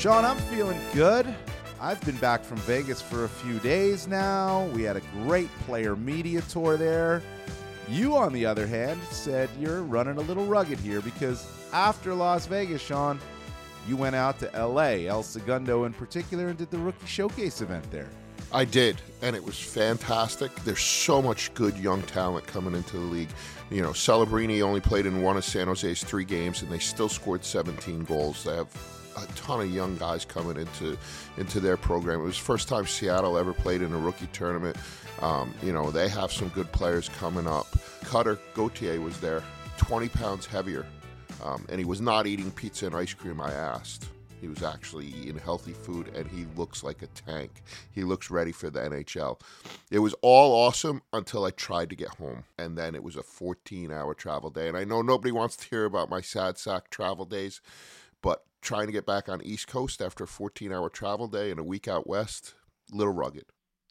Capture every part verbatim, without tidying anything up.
Sean, I'm feeling good. I've been back from Vegas for a few days now. We had a great player media tour there. You, on the other hand, said you're running a little rugged here because after Las Vegas, Sean, you went out to L A, El Segundo in particular, and did the Rookie Showcase event there. I did, and it was fantastic. There's so much good young talent coming into the league. You know, Celebrini only played in one of San Jose's three games, and they still scored seventeen goals. They have a ton of young guys coming into into their program. It was the first time Seattle ever played in a rookie tournament. Um, you know, they have some good players coming up. Cutter Gauthier was there, twenty pounds heavier, um, and he was not eating pizza and ice cream, I asked. He was actually eating healthy food, and he looks like a tank. He looks ready for the N H L. It was all awesome until I tried to get home, and then it was a fourteen-hour travel day. And I know nobody wants to hear about my sad sack travel days, but trying to get back on East Coast after a fourteen-hour travel day and a week out west, a little rugged.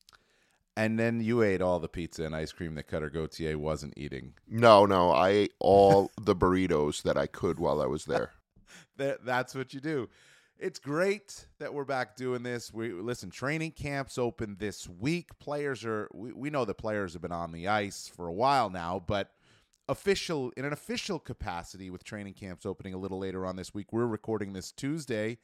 And then you ate all the pizza and ice cream that Cutter Gauthier wasn't eating. No, no, I ate all the burritos that I could while I was there. that, that's what you do. It's great that we're back doing this. We listen, training camps open this week. Players are we, we know the players have been on the ice for a while now, but official in an official capacity with training camps opening a little later on this week. We're recording this Tuesday,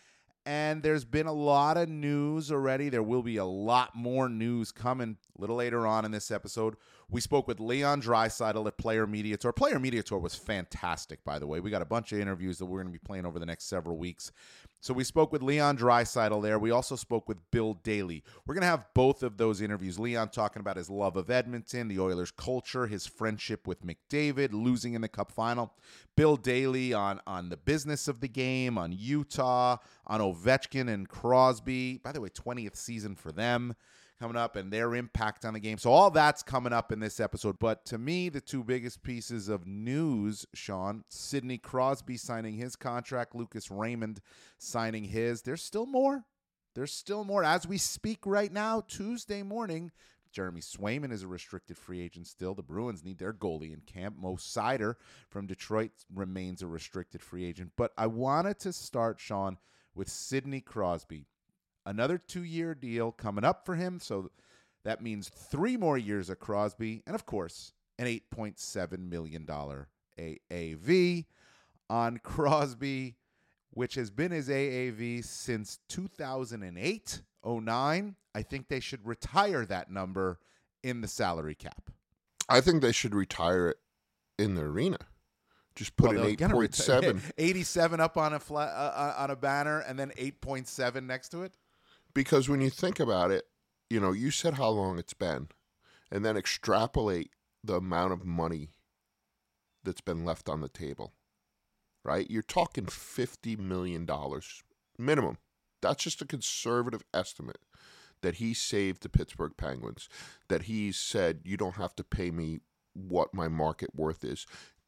and there's been a lot of news already. There will be a lot more news coming a little later on in this episode. We spoke with Leon Draisaitl at Player Media Tour. Player Media Tour was fantastic, by the way. We got a bunch of interviews that we're going to be playing over the next several weeks. So we spoke with Leon Draisaitl there. We also spoke with Bill Daly. We're going to have both of those interviews. Leon talking about his love of Edmonton, the Oilers culture, his friendship with McDavid, losing in the Cup final. Bill Daly on, on the business of the game, on Utah, on Ovechkin and Crosby. By the way, twentieth season for them coming up and their impact on the game. So all that's coming up in this episode. But to me, the two biggest pieces of news, Sean, Sidney Crosby signing his contract, Lucas Raymond signing his. There's still more. There's still more. As we speak right now, Tuesday morning, Jeremy Swayman is a restricted free agent still. The Bruins need their goalie in camp. Mo Seider from Detroit remains a restricted free agent. But I wanted to start, Sean, with Sidney Crosby. Another two-year deal coming up for him, so that means three more years of Crosby, and of course, an eight point seven million dollars A A V on Crosby, which has been his A A V since two thousand eight oh nine. I think they should retire that number in the salary cap. I think they should retire it in the arena. Just put well, an eight point seven. Reti- eighty-seven up on a flat, uh, on a banner, and then eight point seven next to it. Because when you think about it, you know, you said how long it's been, and then extrapolate the amount of money that's been left on the table, right? You're talking fifty million dollars minimum. That's just a conservative estimate that he saved the Pittsburgh Penguins, that he's said, you don't have to pay me what my market worth is.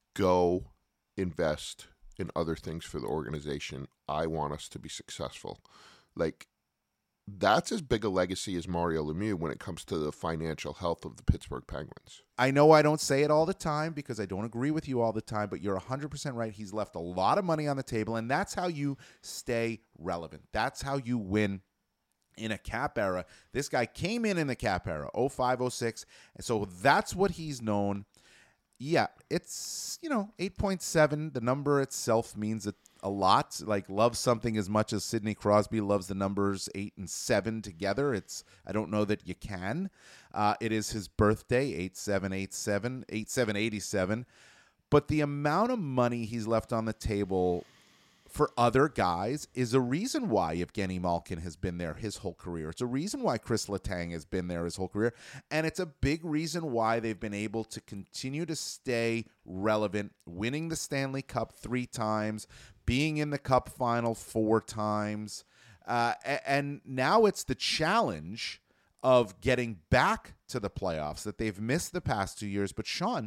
Go invest in other things for the organization. I want us to be successful. Like, that's as big a legacy as Mario Lemieux when it comes to the financial health of the Pittsburgh Penguins. I know I don't say it all the time because I don't agree with you all the time, but you're one hundred percent right. He's left a lot of money on the table, and that's how you stay relevant. That's how you win in a cap era. This guy came in in the cap era, oh five oh six, and so that's what he's known. Yeah, it's, you know, eight point seven. The number itself means a, a lot. Like, love something as much as Sidney Crosby loves the numbers eight and seven together. It's I don't know that you can. Uh, it is his birthday, eight seven eight seven, eight seven eighty-seven. But the amount of money he's left on the table for other guys is a reason why Evgeny Malkin has been there his whole career. It's a reason why Chris Letang has been there his whole career. And it's a big reason why they've been able to continue to stay relevant, winning the Stanley Cup three times, being in the Cup final four times. Uh, and now it's the challenge of getting back to the playoffs that they've missed the past two years. But Sean,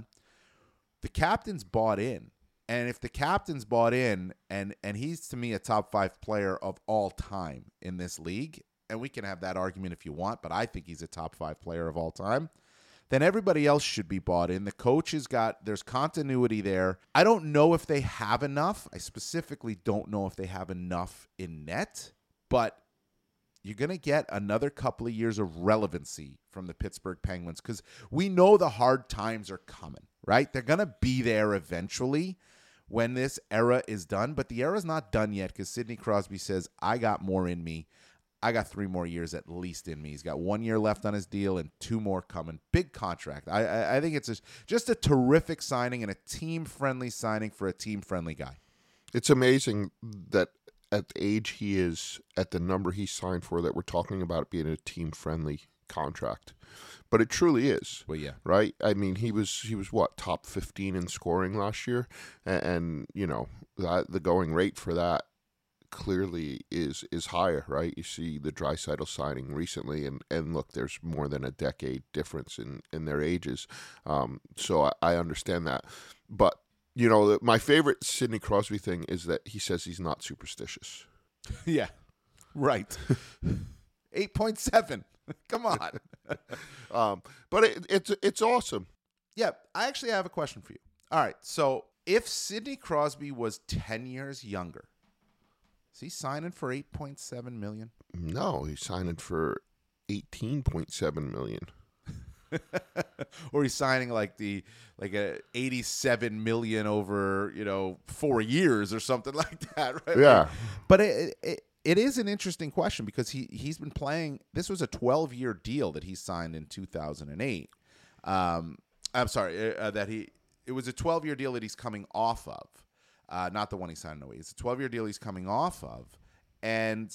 the captain's bought in. And if the captain's bought in, and and he's, to me, a top five player of all time in this league, and we can have that argument if you want, but I think he's a top five player of all time, then everybody else should be bought in. The coach has got, there's continuity there. I don't know if they have enough. I specifically don't know if they have enough in net, but you're going to get another couple of years of relevancy from the Pittsburgh Penguins because we know the hard times are coming, right? They're going to be there eventually when this era is done, but the era's not done yet because Sidney Crosby says, I got more in me. I got three more years at least in me. He's got one year left on his deal and two more coming. Big contract. I I, I think it's a, just a terrific signing and a team-friendly signing for a team-friendly guy. It's amazing that at the age he is, at the number he signed for, that we're talking about it being a team-friendly contract. But it truly is. Well, yeah. Right? I mean, he was, he was what, top fifteen in scoring last year? And, and you know, that, the going rate for that clearly is is higher, right? You see the Draisaitl signing recently, and, and look, there's more than a decade difference in, in their ages. Um, so I, I understand that. But, you know, my favorite Sidney Crosby thing is that he says he's not superstitious. Yeah, right. eight point seven. Come on. um, but it, it's it's awesome. Yeah, I actually have a question for you. All right, so if Sidney Crosby was ten years younger, is he signing for eight point seven million dollars? No, he's signing for eighteen point seven million dollars. Or he's signing like the like a eighty-seven million dollars over, you know, four years or something like that, right? Yeah. But it, it it is an interesting question because he he's been playing. This was a twelve-year deal that he signed in two thousand eight. Um, I'm sorry, uh, that he it was a twelve-year deal that he's coming off of. Uh, not the one he signed in oh eight. It's a twelve-year deal he's coming off of. And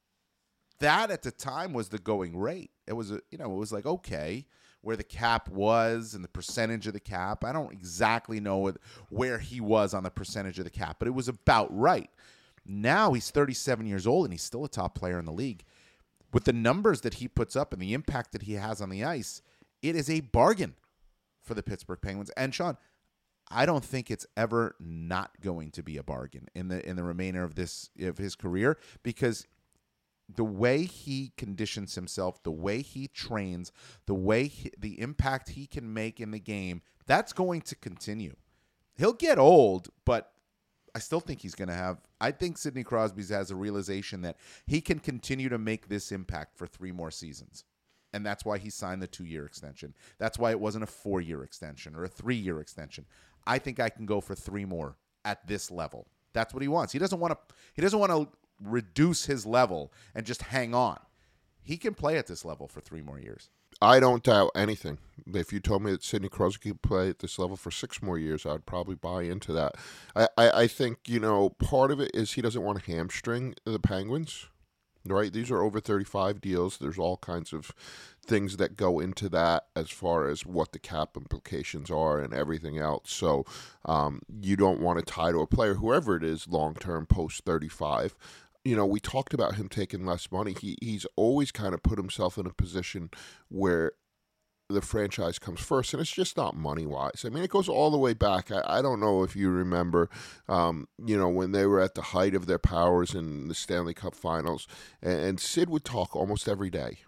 that at the time was the going rate. It was, a, you know, it was like, okay, where the cap was and the percentage of the cap. I don't exactly know what, where he was on the percentage of the cap, but it was about right. Now he's thirty-seven years old and he's still a top player in the league. With the numbers that he puts up and the impact that he has on the ice, it is a bargain for the Pittsburgh Penguins. And Sean, I don't think it's ever not going to be a bargain in the in the remainder of this of his career because the way he conditions himself, the way he trains, the way he, the impact he can make in the game, that's going to continue. He'll get old, but I still think he's going to have I think Sidney Crosby has a realization that he can continue to make this impact for three more seasons. And that's why he signed the two-year extension. That's why it wasn't a four-year extension or a three-year extension. I think I can go for three more at this level. That's what he wants. He doesn't want to. He doesn't want to reduce his level and just hang on. He can play at this level for three more years. I don't doubt anything. If you told me that Sidney Crosby could play at this level for six more years, I'd probably buy into that. I, I, I think, you know, part of it is he doesn't want to hamstring the Penguins. Right, these are over thirty-five deals. There's all kinds of things that go into that as far as what the cap implications are and everything else. So um, you don't want to tie to a player, whoever it is, long-term post thirty-five. You know, we talked about him taking less money. He He's always kind of put himself in a position where the franchise comes first, and it's just not money-wise. I mean, it goes all the way back. I, I don't know if you remember, um, you know, when they were at the height of their powers in the Stanley Cup Finals, and, and Sid would talk almost every day,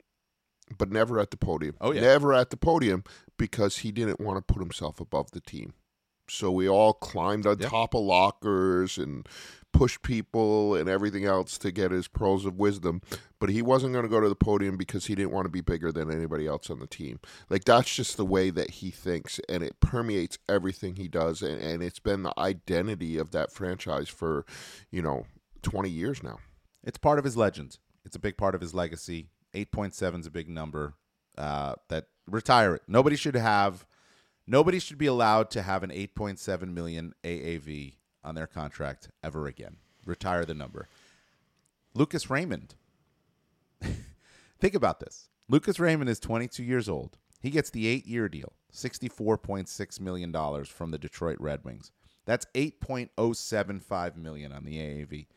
but never at the podium. Oh, yeah. Never at the podium because he didn't want to put himself above the team. So we all climbed on yeah. top of lockers and pushed people and everything else to get his pearls of wisdom. But he wasn't going to go to the podium because he didn't want to be bigger than anybody else on the team. Like, that's just the way that he thinks, and it permeates everything he does. And, and it's been the identity of that franchise for, you know, twenty years now. It's part of his legend. It's a big part of his legacy. eight point seven is a big number. Uh, that retire it. Nobody should have... Nobody should be allowed to have an eight point seven million A A V on their contract ever again. Retire the number. Lucas Raymond. Think about this. Lucas Raymond is twenty-two years old. He gets the eight-year deal, sixty-four point six million dollars from the Detroit Red Wings. That's eight point oh seven five million dollars on the A A V.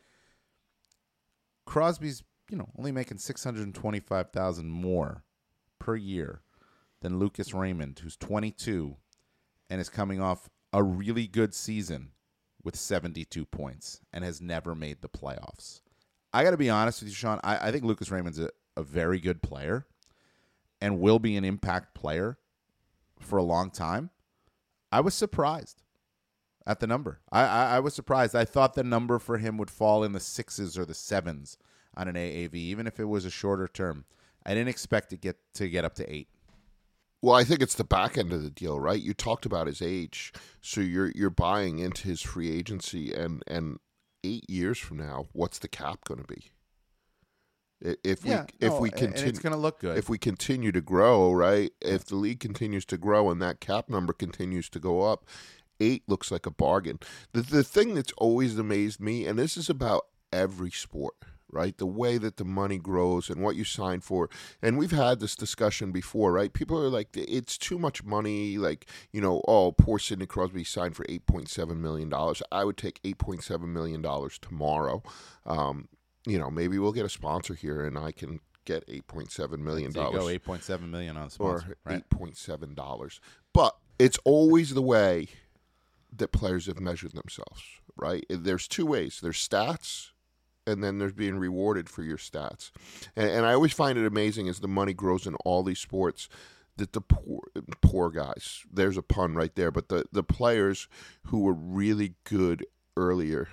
Crosby's, you know, only making six hundred twenty-five thousand dollars more per year than Lucas Raymond, who's twenty-two and is coming off a really good season with seventy-two points and has never made the playoffs. I got to be honest with you, Sean. I, I think Lucas Raymond's a, a very good player and will be an impact player for a long time, I was surprised at the number. I, I, I was surprised. I thought the number for him would fall in the sixes or the sevens on an A A V, even if it was a shorter term. I didn't expect to get to get up to eight. Well, I think it's the back end of the deal, right? You talked about his age, so you're you're buying into his free agency, and and eight years from now, what's the cap going to be? If we yeah, if no, we and continue, it's going to look good. If we continue to grow, right? If the league continues to grow and that cap number continues to go up, eight looks like a bargain. The the thing that's always amazed me, and this is about every sport, right? The way that the money grows and what you sign for. And we've had this discussion before, right? People are like, it's too much money. Like, you know, oh, poor Sidney Crosby signed for eight point seven million dollars. I would take eight point seven million dollars tomorrow. Um, you know, maybe we'll get a sponsor here and I can get eight point seven million dollars. There you go, eight point seven million dollars on the sponsor. Or right? eight point seven dollars. But it's always the way that players have measured themselves, right? There's two ways. There's stats, and then there's being rewarded for your stats. And, and I always find it amazing as the money grows in all these sports that the poor, poor guys, there's a pun right there, but the, the players who were really good earlier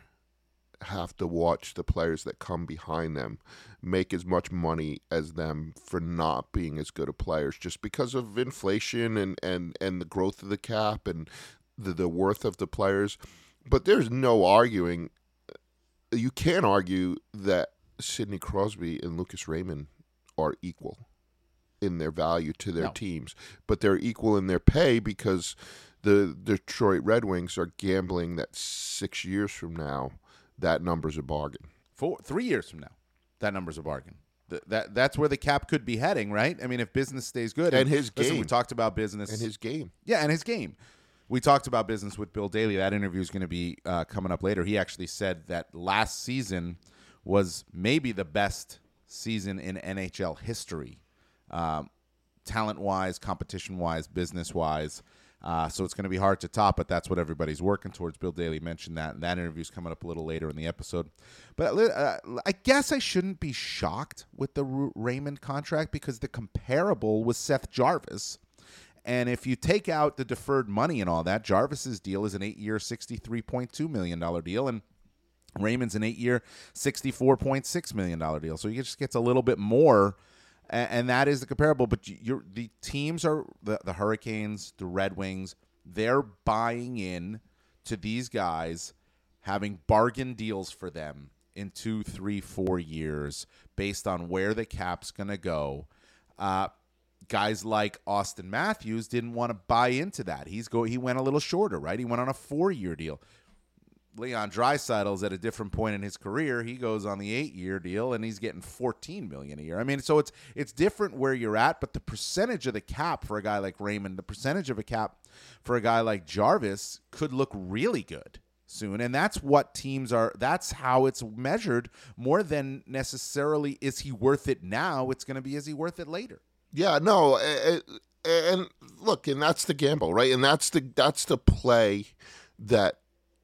have to watch the players that come behind them make as much money as them for not being as good of players just because of inflation and, and, and the growth of the cap and the, the worth of the players. But there's no arguing. You can't argue that Sidney Crosby and Lucas Raymond are equal in their value to their no. teams, but they're equal in their pay because the Detroit Red Wings are gambling that six years from now, that number's a bargain. Four, three years from now, that number's a bargain. Th- that that's where the cap could be heading, right? I mean, if business stays good, and, and his listen, game, we talked about business and his game, yeah, and his game. We talked about business with Bill Daly. That interview is going to be uh, coming up later. He actually said that last season was maybe the best season in N H L history, um, talent-wise, competition-wise, business-wise. Uh, so it's going to be hard to top, but that's what everybody's working towards. Bill Daly mentioned that, and that interview is coming up a little later in the episode. But uh, I guess I shouldn't be shocked with the R- Raymond contract because the comparable was Seth Jarvis. And if you take out the deferred money and all that, Jarvis's deal is an eight-year, sixty-three point two million dollars deal, and Raymond's an eight-year, sixty-four point six million dollars deal. So he just gets a little bit more, and that is the comparable. But you're, the teams are the, the Hurricanes, the Red Wings. They're buying in to these guys, having bargain deals for them in two, three, four years based on where the cap's going to go. Uh, guys like Austin Matthews didn't want to buy into that. He's go. He went a little shorter, right? He went on a four-year deal. Leon Draisaitl's at a different point in his career. He goes on the eight-year deal, and he's getting fourteen million dollars a year. I mean, so it's it's different where you're at, but the percentage of the cap for a guy like Raymond, the percentage of a cap for a guy like Jarvis could look really good soon, and that's what teams are. That's how it's measured more than necessarily is he worth it now. It's going to be is he worth it later. Yeah, no, and look, and that's the gamble, right? And that's the that's the play that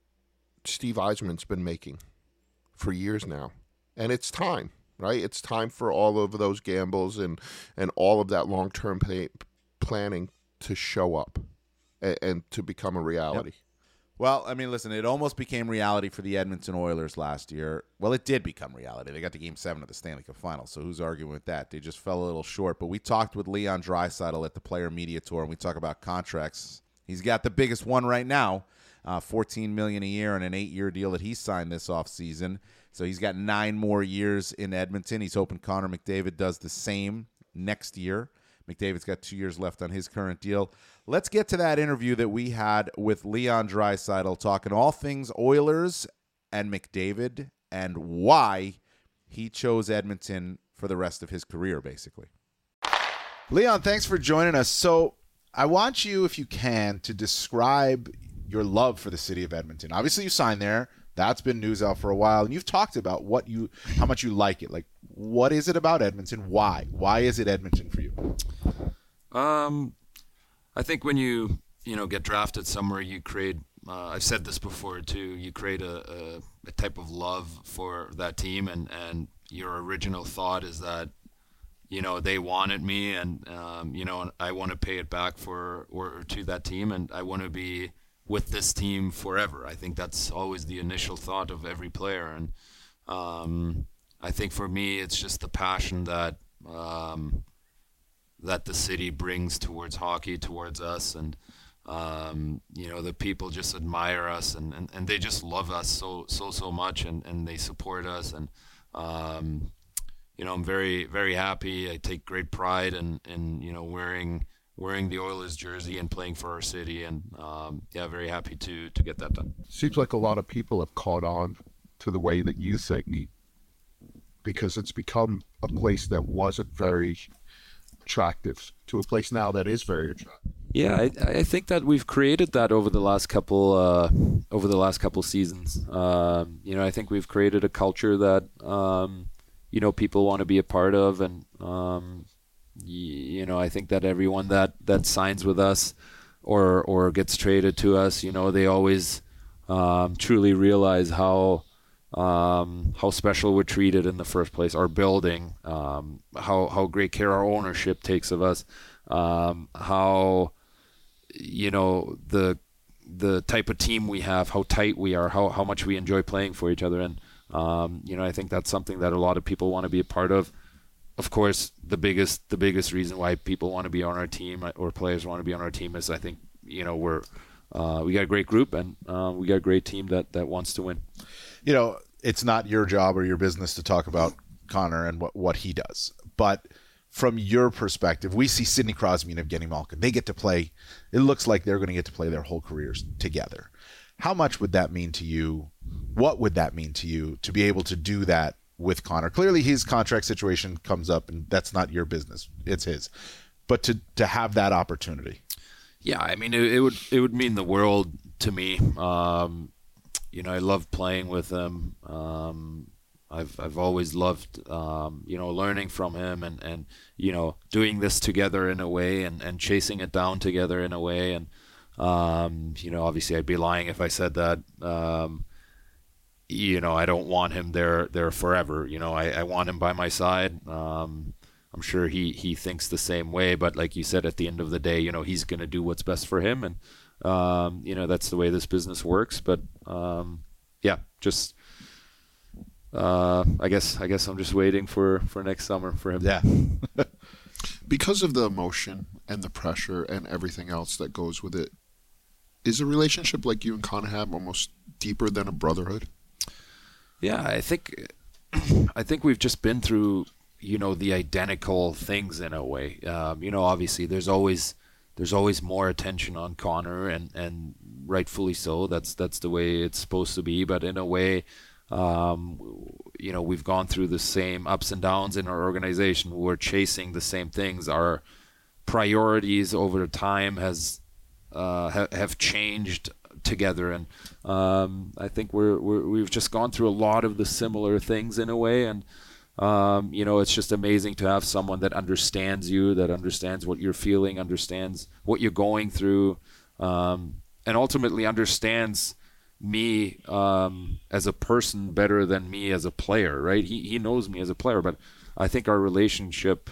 Steve Yzerman's been making for years now, and it's time, right? It's time for all of those gambles and and all of that long term pay, planning to show up and, and to become a reality. Yep. Well, I mean, listen, it almost became reality for the Edmonton Oilers last year. Well, it did become reality. They got to Game seven of the Stanley Cup Finals, so who's arguing with that? They just fell a little short. But we talked with Leon Draisaitl at the Player Media Tour, and we talk about contracts. He's got the biggest one right now, uh, fourteen million dollars a year and an eight-year deal that he signed this offseason. So he's got nine more years in Edmonton. He's hoping Connor McDavid does the same next year. McDavid's got two years left on his current deal. Let's get to that interview that we had with Leon Draisaitl, talking all things Oilers and McDavid and why he chose Edmonton for the rest of his career, basically. Leon, thanks for joining us. So I want you, if you can, to describe your love for the city of Edmonton. Obviously, you signed there. That's been news out for a while, and you've talked about what you, how much you like it. Like, what is it about Edmonton? Why? Why is it Edmonton for you? Um, I think when you you know get drafted somewhere, you create. Uh, I've said this before too. You create a, a, a type of love for that team, and, and your original thought is that you know, they wanted me, and um, you know, I want to pay it back for or to that team, and I want to be with this team forever. I think that's always the initial thought of every player, and um, I think for me, it's just the passion that um, that the city brings towards hockey, towards us, and um, you know, the people just admire us, and, and, and they just love us so so so much, and, and they support us, and um, you know, I'm very very happy. I take great pride in, in you know wearing wearing the Oilers jersey and playing for our city, and um, yeah, very happy to to get that done. Seems like a lot of people have caught on to the way that you think, because it's become a place that wasn't very attractive to a place now that is very attractive. Yeah, I, I think that we've created that over the last couple uh, over the last couple seasons. Um, you know, I think we've created a culture that um, you know people want to be a part of, and um, you know, I think that everyone that, that signs with us or or gets traded to us, you know, they always um, truly realize how um, how special we're treated in the first place. Our building, um, how how great care our ownership takes of us, um, how you know the the type of team we have, how tight we are, how how much we enjoy playing for each other, and um, you know, I think that's something that a lot of people want to be a part of. Of course, the biggest the biggest reason why people want to be on our team or players want to be on our team is I think you know we're uh, we got a great group, and uh, we got a great team that, that wants to win. You know, it's not your job or your business to talk about Connor and what, what he does, but from your perspective, we see Sidney Crosby and Evgeny Malkin. They get to play. It looks like they're going to get to play their whole careers together. How much would that mean to you? What would that mean to you to be able to do that with Connor? Clearly his contract situation comes up, and that's not your business. It's his. But to, to have that opportunity. Yeah, I mean, it, it would it would mean the world to me. Um, you know, I love playing with him. Um, I've I've always loved, um, you know, learning from him, and, and you know, doing this together in a way, and, and chasing it down together in a way. And, um, you know, obviously I'd be lying if I said that, um, you know, I don't want him there there forever. You know, I, I want him by my side. Um, I'm sure he, he thinks the same way. But like you said, at the end of the day, you know, he's going to do what's best for him. And, um, you know, that's the way this business works. But, um, yeah, just... Uh, I guess I guess I'm just waiting for, for next summer for him. Yeah. Because of the emotion and the pressure and everything else that goes with it, is a relationship like you and Connor have almost deeper than a brotherhood? Yeah, I think I think we've just been through, you know, the identical things in a way. Um, you know, obviously there's always there's always more attention on Connor, and, and rightfully so. That's that's the way it's supposed to be. But in a way, Um, you know, we've gone through the same ups and downs in our organization. We're chasing the same things. Our priorities over time has uh, ha- have changed together, and um, I think we're, we're we've just gone through a lot of the similar things in a way. And um, you know, it's just amazing to have someone that understands you, that understands what you're feeling, understands what you're going through, um, and ultimately understands me um, as a person better than me as a player, right? He he knows me as a player, but I think our relationship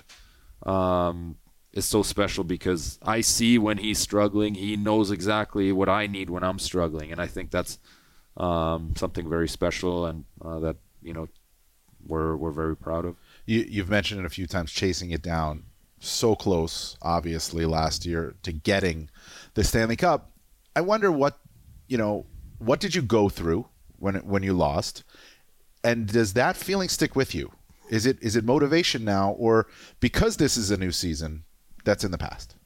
um, is so special because I see when he's struggling. He knows exactly what I need when I'm struggling, and I think that's um, something very special, and uh, that you know we're we're very proud of. You, you've mentioned it a few times, chasing it down. So close, obviously, last year to getting the Stanley Cup. I wonder what you know. What did you go through when when you lost, and does that feeling stick with you? Is it is it motivation now, or because this is a new season, that's in the past?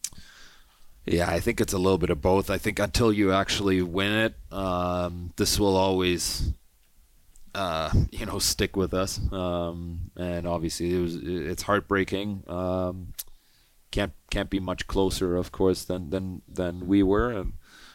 Yeah, I think it's a little bit of both. I think until you actually win it, um, this will always, uh, you know, stick with us. Um, and obviously, it was it's heartbreaking. Um, can't can't be much closer, of course, than than than we were. And,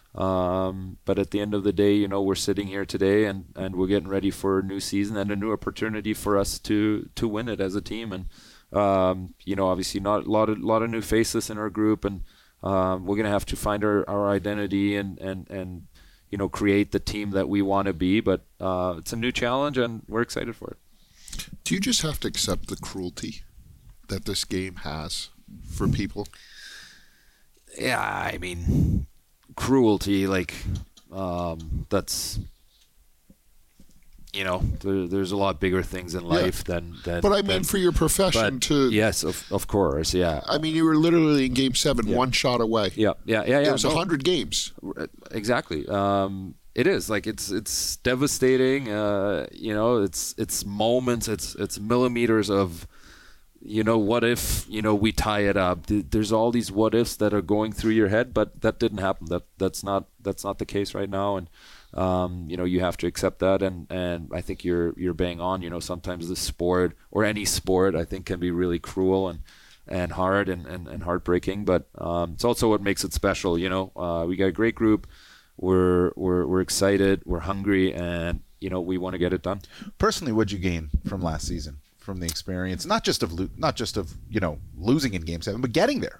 Um, but at the end of the day, you know, we're sitting here today, and, and we're getting ready for a new season and a new opportunity for us to, to win it as a team. And, um, you know, obviously not a lot of, lot of new faces in our group, and um, we're going to have to find our, our identity and, and, and, you know, create the team that we want to be. But uh, it's a new challenge, and we're excited for it. Do you just have to accept the cruelty that this game has for people? Yeah, I mean, cruelty, like, um, that's, you know, there, there's a lot bigger things in life yeah. than, than. But I than, mean, for your profession but, to. Yes, of of course, yeah. I mean, you were literally in Game Seven, yeah. one shot away. Yeah, yeah, yeah, yeah. It was a no, hundred games. Exactly. Um, it is like it's it's devastating. Uh, you know, it's it's moments. It's it's millimeters of. You know, what if, you know, we tie it up? There's all these what ifs that are going through your head, but that didn't happen. That that's not that's not the case right now, and um, you know, you have to accept that. And, and I think you're you're bang on. You know, sometimes the sport or any sport, I think, can be really cruel and and hard and, and, and heartbreaking. But um, it's also what makes it special. You know, uh, we got a great group. We're we're we're excited. We're hungry, and you know, we want to get it done. Personally, what'd you gain from last season? From the experience, not just of lo- not just of you know losing in Game Seven, but getting there.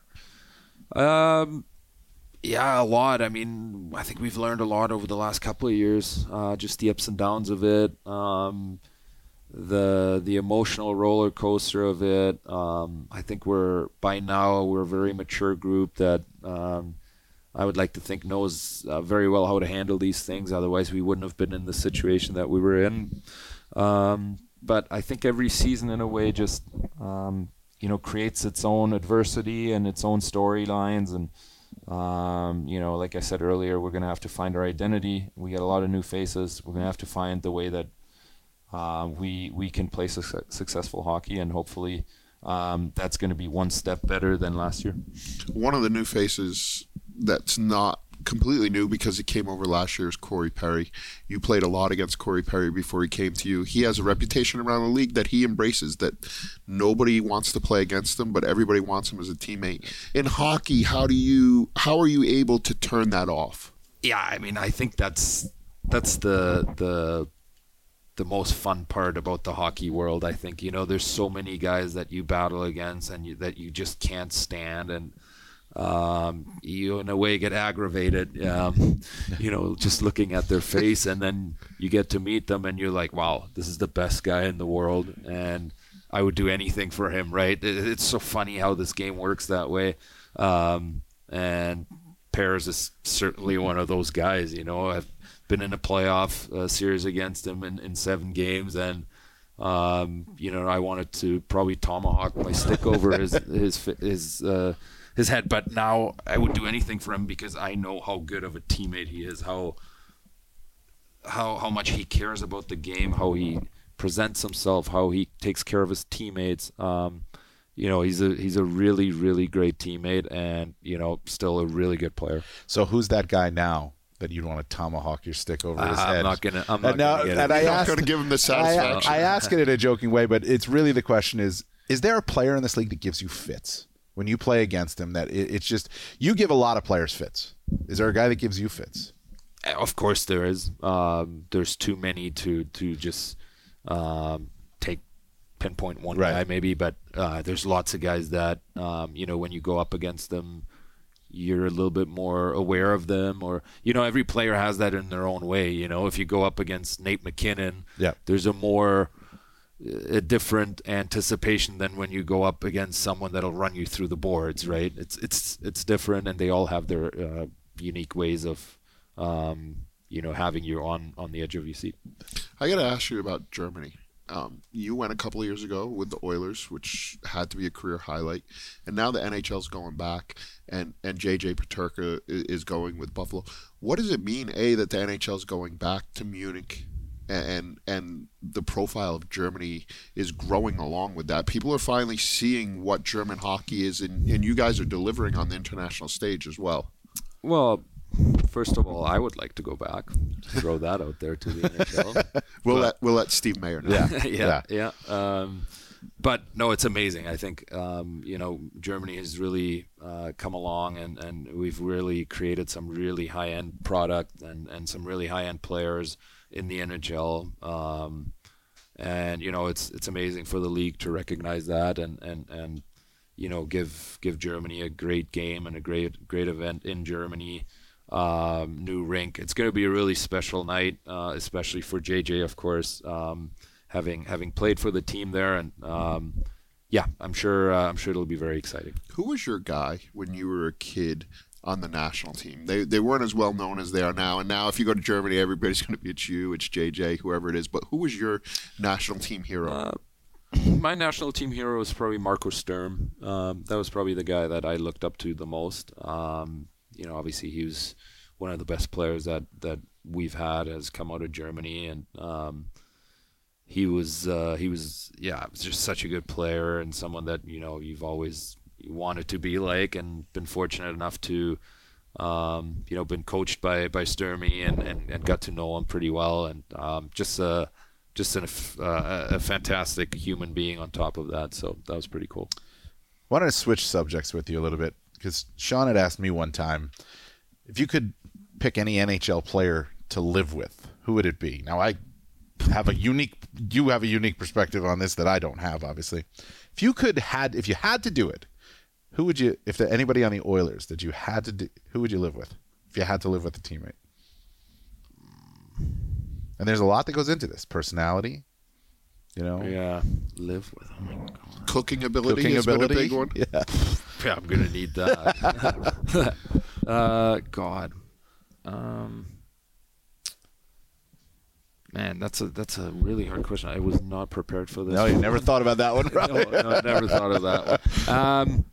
Um, yeah, a lot. I mean, I think we've learned a lot over the last couple of years. Uh, just the ups and downs of it, um, the the emotional roller coaster of it. Um, I think we're by now we're a very mature group that um, I would like to think knows uh, very well how to handle these things. Otherwise, we wouldn't have been in the situation that we were in. Um, But I think every season, in a way, just um, you know, creates its own adversity and its own storylines. And um, you know, like I said earlier, we're gonna have to find our identity. We got a lot of new faces. We're gonna have to find the way that uh, we we can play su- successful hockey, and hopefully um, that's going to be one step better than last year. One of the new faces that's not completely new because he came over last year is Corey Perry. You played a lot against Corey Perry before he came to you. He has a reputation around the league that he embraces, that nobody wants to play against him, but everybody wants him as a teammate. In hockey, how do you how are you able to turn that off? Yeah, I mean, I think that's that's the the the most fun part about the hockey world. I think, you know, there's so many guys that you battle against and you, that you just can't stand, and um, you in a way get aggravated, um, you know, just looking at their face, and then you get to meet them and you're like, wow, this is the best guy in the world, and I would do anything for him, right? It, it's so funny how this game works that way. Um, and Pears is certainly one of those guys, you know. I've been in a playoff uh, series against him in, in seven games, and um, you know, I wanted to probably tomahawk my stick over his his his uh, his head. But now I would do anything for him because I know how good of a teammate he is, how how how much he cares about the game, how he presents himself, how he takes care of his teammates. Um, you know, he's a he's a really really great teammate, and you know, still a really good player. So who's that guy now that you'd want to tomahawk your stick over uh, his I'm head? Not gonna, I'm not and now, gonna get and it. I You're asked, not going to give him the satisfaction. I, I ask it in a joking way, but it's really the question is, is there a player in this league that gives you fits when you play against him? That it, it's just, you give a lot of players fits. Is there a guy that gives you fits? Of course there is. Um, there's too many to, to just um, take pinpoint one right. guy maybe, but uh, there's lots of guys that, um, you know, when you go up against them, you're a little bit more aware of them, or, you know, every player has that in their own way. You know, if you go up against Nate McKinnon, yeah. there's a more, a different anticipation than when you go up against someone that'll run you through the boards, right? It's, it's, it's different, and they all have their uh, unique ways of, um, you know, having you on, on the edge of your seat. I got to ask you about Germany. Um, you went a couple of years ago with the Oilers, which had to be a career highlight, and now the N H L's going back, and, and J J Peterka is going with Buffalo. What does it mean, A, that the N H L's going back to Munich, and and the profile of Germany is growing along with that? People are finally seeing what German hockey is, and, and you guys are delivering on the international stage as well. Well, first of all, I would like to go back. Throw that out there to the N H L. we'll but, let we'll let Steve Mayer know. Yeah, yeah, yeah. yeah. Um, but no, it's amazing. I think um, you know, Germany has really uh, come along, and, and we've really created some really high end product and, and some really high end players in the N H L. Um, and you know, it's it's amazing for the league to recognize that and and and you know, give give Germany a great game and a great great event in Germany. Um, new rink. It's going to be a really special night, uh, especially for J J, of course, um, having having played for the team there, and um, yeah, I'm sure. Uh, I'm sure it'll be very exciting. Who was your guy when you were a kid on the national team? They they weren't as well known as they are now. And now if you go to Germany, everybody's going to be it's you, it's J J, whoever it is. But who was your national team hero? Uh, my national team hero was probably Marco Sturm. Um, that was probably the guy that I looked up to the most. Um, you know, obviously he was one of the best players that, that we've had has come out of Germany, and um, he was uh, he was yeah, was just such a good player and someone that you know you've always wanted to be like, and been fortunate enough to um, you know been coached by by Sturmy and, and, and got to know him pretty well, and um, just a just an, uh, a fantastic human being on top of that. So that was pretty cool. I wanted to switch subjects with you a little bit because Sean had asked me one time if you could pick any N H L player to live with, who would it be? Now I have a unique, you have a unique perspective on this that I don't have, obviously. If you could had, if you had to do it, who would you? If there, anybody on the Oilers that you had to do, who would you live with? If you had to live with a teammate, and there's a lot that goes into this, personality, you know. Yeah, live with. Oh my God. Cooking ability Cooking has ability, been a big one. Yeah. Yeah, I'm gonna need that. uh, God, um, man, that's a that's a really hard question. I was not prepared for this. No, you never thought about that one, right? no, no, I never thought of that one. Um,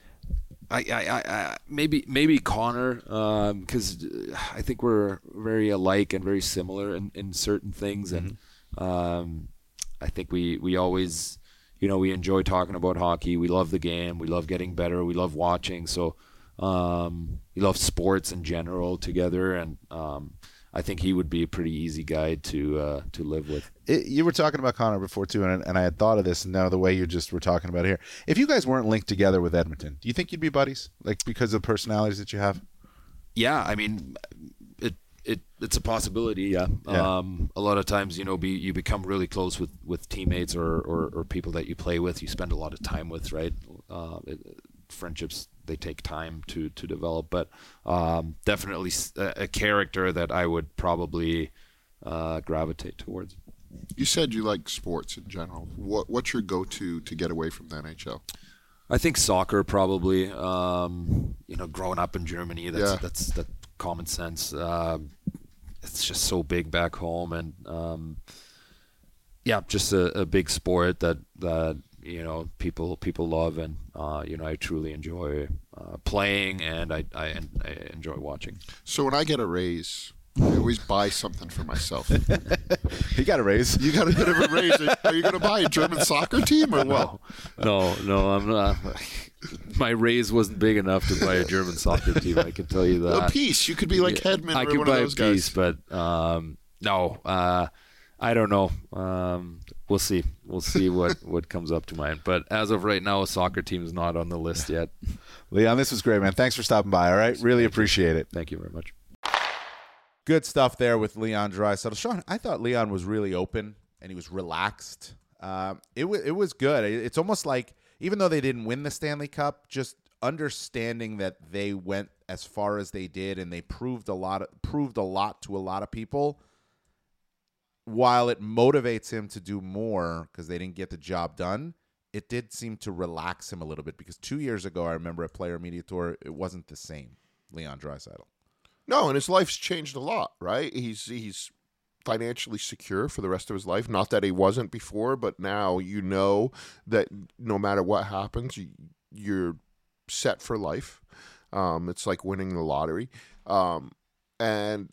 I, I, I, I maybe maybe Connor, because um, I think we're very alike and very similar in, in certain things, and um, I think we we always. You know, we enjoy talking about hockey. We love the game. We love getting better. We love watching. So um, we love sports in general together. And um, I think he would be a pretty easy guy to uh, to live with. It, you were talking about Connor before, too, and, and I had thought of this. And now the way you just were talking about it here. If you guys weren't linked together with Edmonton, do you think you'd be buddies? Like, because of the personalities that you have? Yeah, I mean, it it it's a possibility, yeah. Yeah. Um, a lot of times, you know, be, you become really close with, with teammates or, or, or people that you play with. You spend a lot of time with, right? Uh, it, friendships, they take time to, to develop. But um, definitely a, a character that I would probably uh, gravitate towards. You said you like sports in general. What What's your go-to to get away from the N H L? I think soccer probably. Um, you know, growing up in Germany, that's Yeah. that's that common sense. Uh, it's just so big back home, and um, yeah, just a, a big sport that that you know people people love, and uh, you know I truly enjoy uh, playing, and I, I I enjoy watching. So when I get a raise, I always buy something for myself. He got a raise. You got a bit of a raise. Are you going to buy a German soccer team or what? No, no, I'm not. My raise wasn't big enough to buy a German soccer team. I can tell you that. A piece. You could be like Yeah, Hedman I or could one buy of those a guys. piece, but um, no, uh, I don't know. Um, we'll see. We'll see what, what comes up to mind. But as of right now, a soccer team is not on the list yet. Leon, this was great, man. Thanks for stopping by, all right? Really appreciate it. Thank you very much. Good stuff there with Leon Draisaitl. Sean, I thought Leon was really open and he was relaxed. Um, it, w- it was good. It's almost like, even though they didn't win the Stanley Cup, just understanding that they went as far as they did and they proved a lot of, proved a lot to a lot of people, while it motivates him to do more because they didn't get the job done, it did seem to relax him a little bit, because two years ago, I remember at Player Media Tour, it wasn't the same, Leon Draisaitl. No, and his life's changed a lot, right? He's he's financially secure for the rest of his life. Not that he wasn't before, but now you know that no matter what happens, you, you're set for life. Um, it's like winning the lottery. Um, and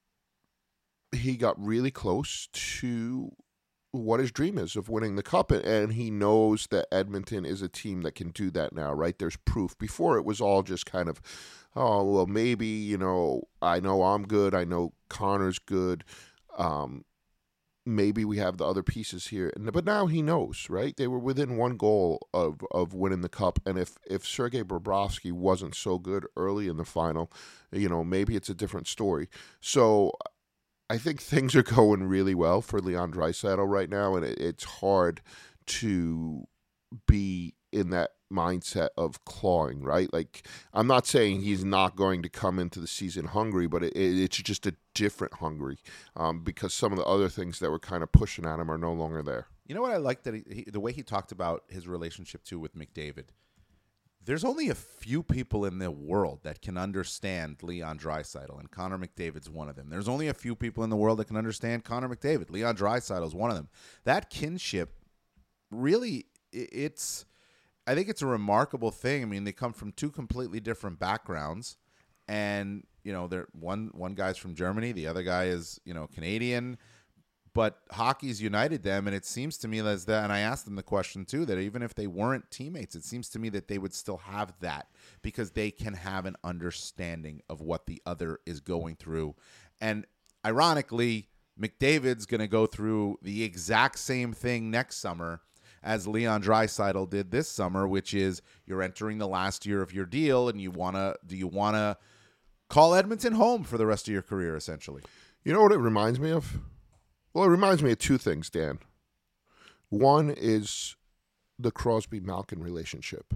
he got really close to what his dream is of winning the cup, and he knows that Edmonton is a team that can do that now, right? There's proof. Before, it was all just kind of, oh, well, maybe, you know, I know I'm good, I know Connor's good, um, maybe we have the other pieces here. But now he knows, right? They were within one goal of, of winning the cup, and if, if Sergei Bobrovsky wasn't so good early in the final, you know, maybe it's a different story. So I think things are going really well for Leon Draisaitl right now, and it, it's hard to be in that mindset of clawing, right? Like, I'm not saying he's not going to come into the season hungry, but it, it, it's just a different hungry um, because some of the other things that were kind of pushing at him are no longer there. You know what I like that he, he, the way he talked about his relationship too with McDavid. There's only a few people in the world that can understand Leon Draisaitl, and Connor McDavid's one of them. There's only a few people in the world that can understand Connor McDavid. Leon Draisaitl is one of them. That kinship, really, it's. I think it's a remarkable thing. I mean, they come from two completely different backgrounds, and you know, they're one one guy's from Germany, the other guy is you know Canadian. But hockey's united them, and it seems to me as that, and I asked them the question too, that even if they weren't teammates, it seems to me that they would still have that because they can have an understanding of what the other is going through. And ironically, McDavid's going to go through the exact same thing next summer as Leon Draisaitl did this summer, which is you're entering the last year of your deal, and you want to do you want to call Edmonton home for the rest of your career, essentially? You know what it reminds me of? Well, it reminds me of two things, Dan. One is the Crosby-Malkin relationship.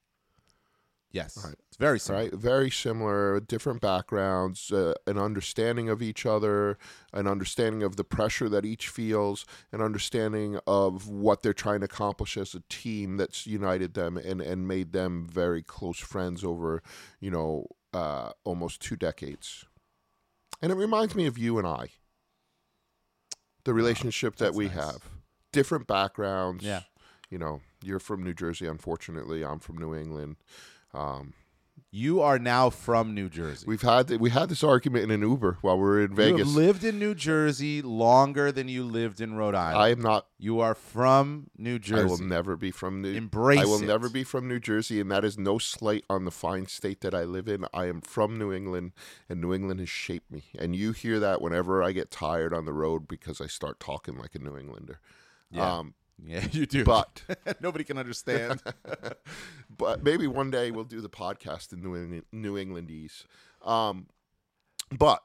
Yes. Right. It's very similar. Right? Very similar, different backgrounds, uh, an understanding of each other, an understanding of the pressure that each feels, an understanding of what they're trying to accomplish as a team that's united them and, and made them very close friends over, you know, uh, almost two decades. And it reminds me of you and I. The relationship that we nice. have. Different backgrounds. Yeah. You know, you're from New Jersey, unfortunately. I'm from New England. Um, you are now from New Jersey. We've had we had this argument in an Uber while we were in Vegas. You have lived in New Jersey longer than you lived in Rhode Island. I am not. You are from New Jersey. I will never be from New. Embrace I will it. never be from New Jersey, and that is no slight on the fine state that I live in. I am from New England, and New England has shaped me. And you hear that whenever I get tired on the road because I start talking like a New Englander. Yeah. Um, Yeah, you do. But nobody can understand. But maybe one day we'll do the podcast in New England, New Englandese. Um, but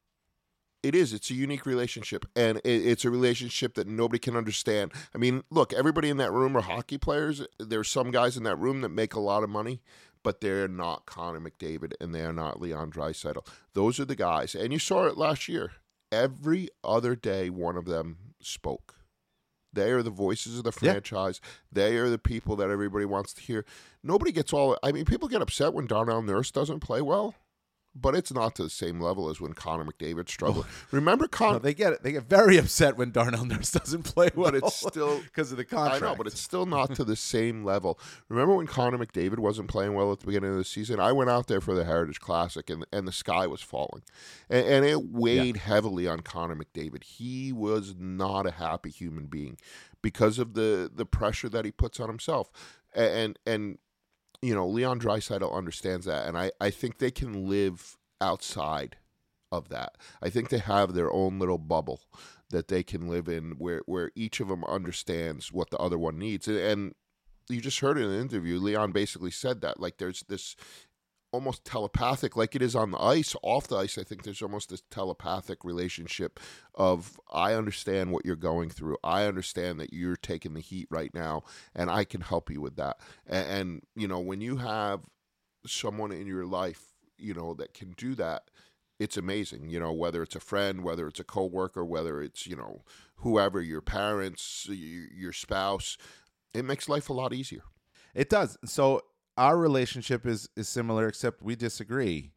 it is. It's a unique relationship, and it, it's a relationship that nobody can understand. I mean, look, everybody in that room are hockey players. There's some guys in that room that make a lot of money, but they're not Connor McDavid, and they're not Leon Draisaitl. Those are the guys. And you saw it last year. Every other day, one of them spoke. They are the voices of the franchise. Yeah. They are the people that everybody wants to hear. Nobody gets all... I mean, people get upset when Darnell Nurse doesn't play well, but it's not to the same level as when Connor McDavid struggled. Oh. Remember Connor... No, they get it. They get very upset when Darnell Nurse doesn't play well. But it's still... because of the contract. I know, but it's still not to the same level. Remember when Connor McDavid wasn't playing well at the beginning of the season? I went out there for the Heritage Classic, and, and the sky was falling. And, and it weighed yeah. heavily on Connor McDavid. He was not a happy human being because of the, the pressure that he puts on himself. And, and you know, Leon Draisaitl understands that, and I, I think they can live outside of that. I think they have their own little bubble that they can live in where, where each of them understands what the other one needs. And, and you just heard it in an interview, Leon basically said that. Like, there's this almost telepathic, like it is on the ice, off the ice, I think there's almost this telepathic relationship of, I understand what you're going through. I understand that you're taking the heat right now, and I can help you with that. And, and you know, when you have someone in your life, you know, that can do that, it's amazing. You know, whether it's a friend, whether it's a coworker, whether it's, you know, whoever, your parents, your, your spouse, it makes life a lot easier. It does. So our relationship is, is similar, except we disagree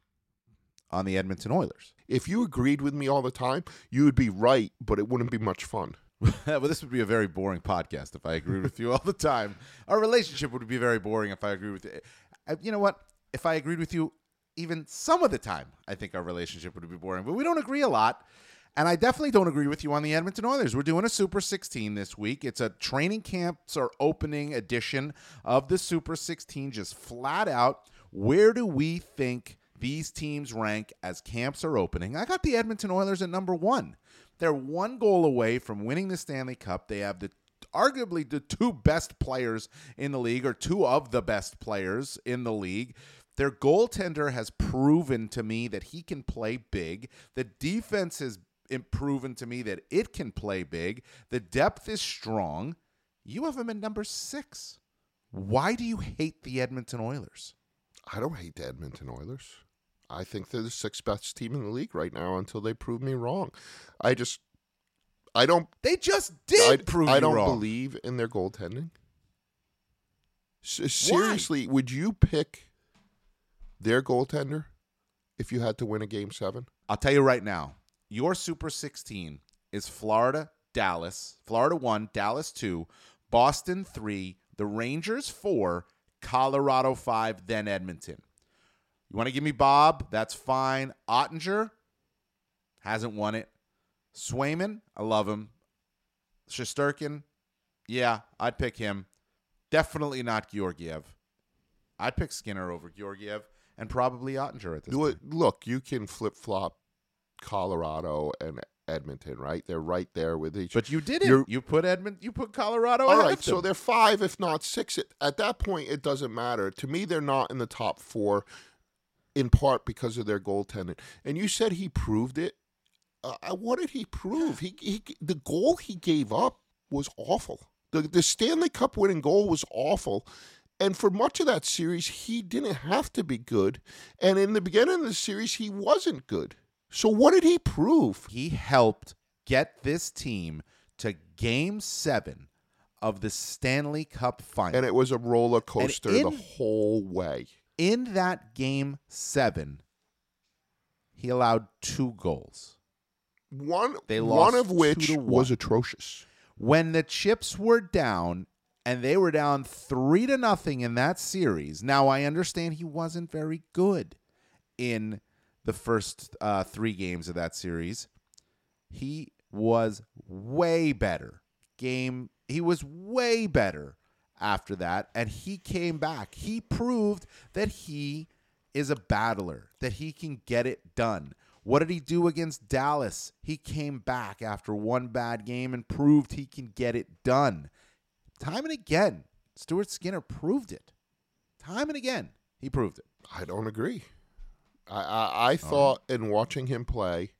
on the Edmonton Oilers. If you agreed with me all the time, you would be right, but it wouldn't be much fun. Well, this would be a very boring podcast if I agreed with you all the time. Our relationship would be very boring if I agreed with you. You know what? If I agreed with you even some of the time, I think our relationship would be boring. But we don't agree a lot. And I definitely don't agree with you on the Edmonton Oilers. We're doing a Super sixteen this week. It's a training camps or opening edition of the Super sixteen, just flat out. Where do we think these teams rank as camps are opening? I got the Edmonton Oilers at number one. They're one goal away from winning the Stanley Cup. They have the arguably the two best players in the league, or two of the best players in the league. Their goaltender has proven to me that he can play big. The defense has proven to me that it can play big. The depth is strong. You have them at number six. Why do you hate the Edmonton Oilers? I don't hate the Edmonton Oilers. I think they're the sixth best team in the league right now until they prove me wrong. I just, I don't. They just did I, prove I you don't wrong. believe in their goaltending. S- seriously, would you pick their goaltender if you had to win a game seven? I'll tell you right now, your Super sixteen is Florida, Dallas, Florida one, Dallas two, Boston three, the Rangers four, Colorado five, then Edmonton. You want to give me Bob? That's fine. Ottinger hasn't won it. Swayman, I love him. Shesterkin, yeah, I'd pick him. Definitely not Georgiev. I'd pick Skinner over Georgiev and probably Ottinger at this Look, point. look, you can flip-flop Colorado and Edmonton, right? They're right there with each. But you did You're- it. You put Edmont. You put Colorado. All ahead right, of so them. they're five, if not six. At, at that point, it doesn't matter. To me, they're not in the top four, in part because of their goaltending. And you said he proved it. Uh, what did he prove? He, he the goal he gave up was awful. The the Stanley Cup winning goal was awful. And for much of that series, he didn't have to be good. And in the beginning of the series, he wasn't good. So what did he prove? He helped get this team to Game Seven of the Stanley Cup Final. And it was a roller coaster in- the whole way. In that Game Seven, he allowed two goals. One, They one lost of which two to was one. atrocious. When the chips were down and they were down three to nothing in that series. Now I understand he wasn't very good in the first uh, three games of that series. He was way better. Game he was way better after that, and he came back. He proved that he is a battler, that he can get it done. What did he do against Dallas? He came back after one bad game and proved he can get it done. Time and again, Stuart Skinner proved it. Time and again, he proved it. I don't agree. I, I, I thought in watching him play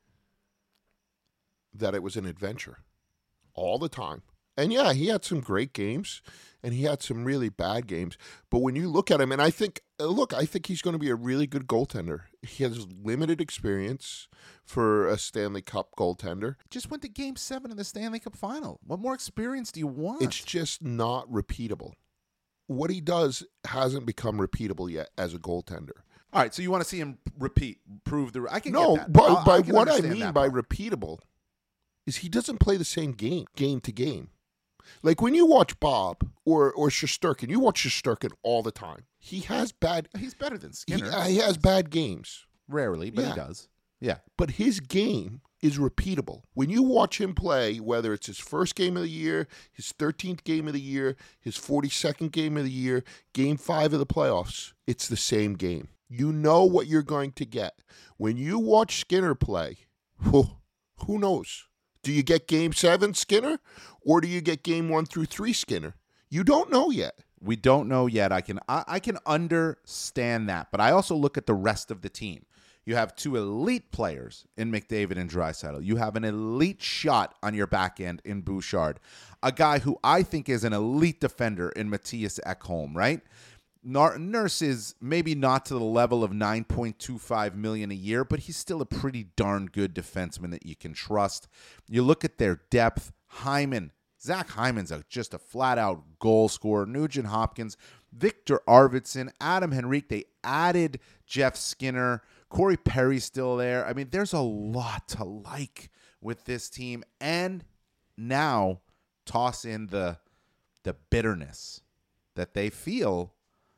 that it was an adventure all the time. And yeah, he had some great games and he had some really bad games. But when you look at him, and I think, look, I think he's going to be a really good goaltender. He has limited experience for a Stanley Cup goaltender. Just went to Game Seven of the Stanley Cup Final. What more experience do you want? It's just not repeatable. What he does hasn't become repeatable yet as a goaltender. All right, so you want to see him repeat, prove the. I can No, get that. by, I- by I can what I understand mean that by part. repeatable is he doesn't play the same game, game to game. Like when you watch Bob or or Shesterkin, you watch Shesterkin all the time. He has bad. He's better than He, Skinner. he has bad games, Rarely, but Yeah. he does. Yeah. but his game is repeatable. When you watch him play, whether it's his first game of the year, his thirteenth game of the year, his forty-second game of the year, game five of the playoffs, it's the same game. You know what you're going to get. When you watch Skinner play, who, who knows? Do you get game seven Skinner or do you get game one through three Skinner? You don't know yet. We don't know yet. I can I, I can understand that, but I also look at the rest of the team. You have two elite players in McDavid and Draisaitl. You have an elite shot on your back end in Bouchard. A guy who I think is an elite defender in Matthias Ekholm, right? Nar- Nurse is maybe not to the level of nine point two five million dollars a year, but he's still a pretty darn good defenseman that you can trust. You look at their depth. Hyman, Zach Hyman's a, just a flat-out goal scorer. Nugent Hopkins, Victor Arvidsson, Adam Henrique. They added Jeff Skinner. Corey Perry's still there. I mean, there's a lot to like with this team. And now toss in the the bitterness that they feel.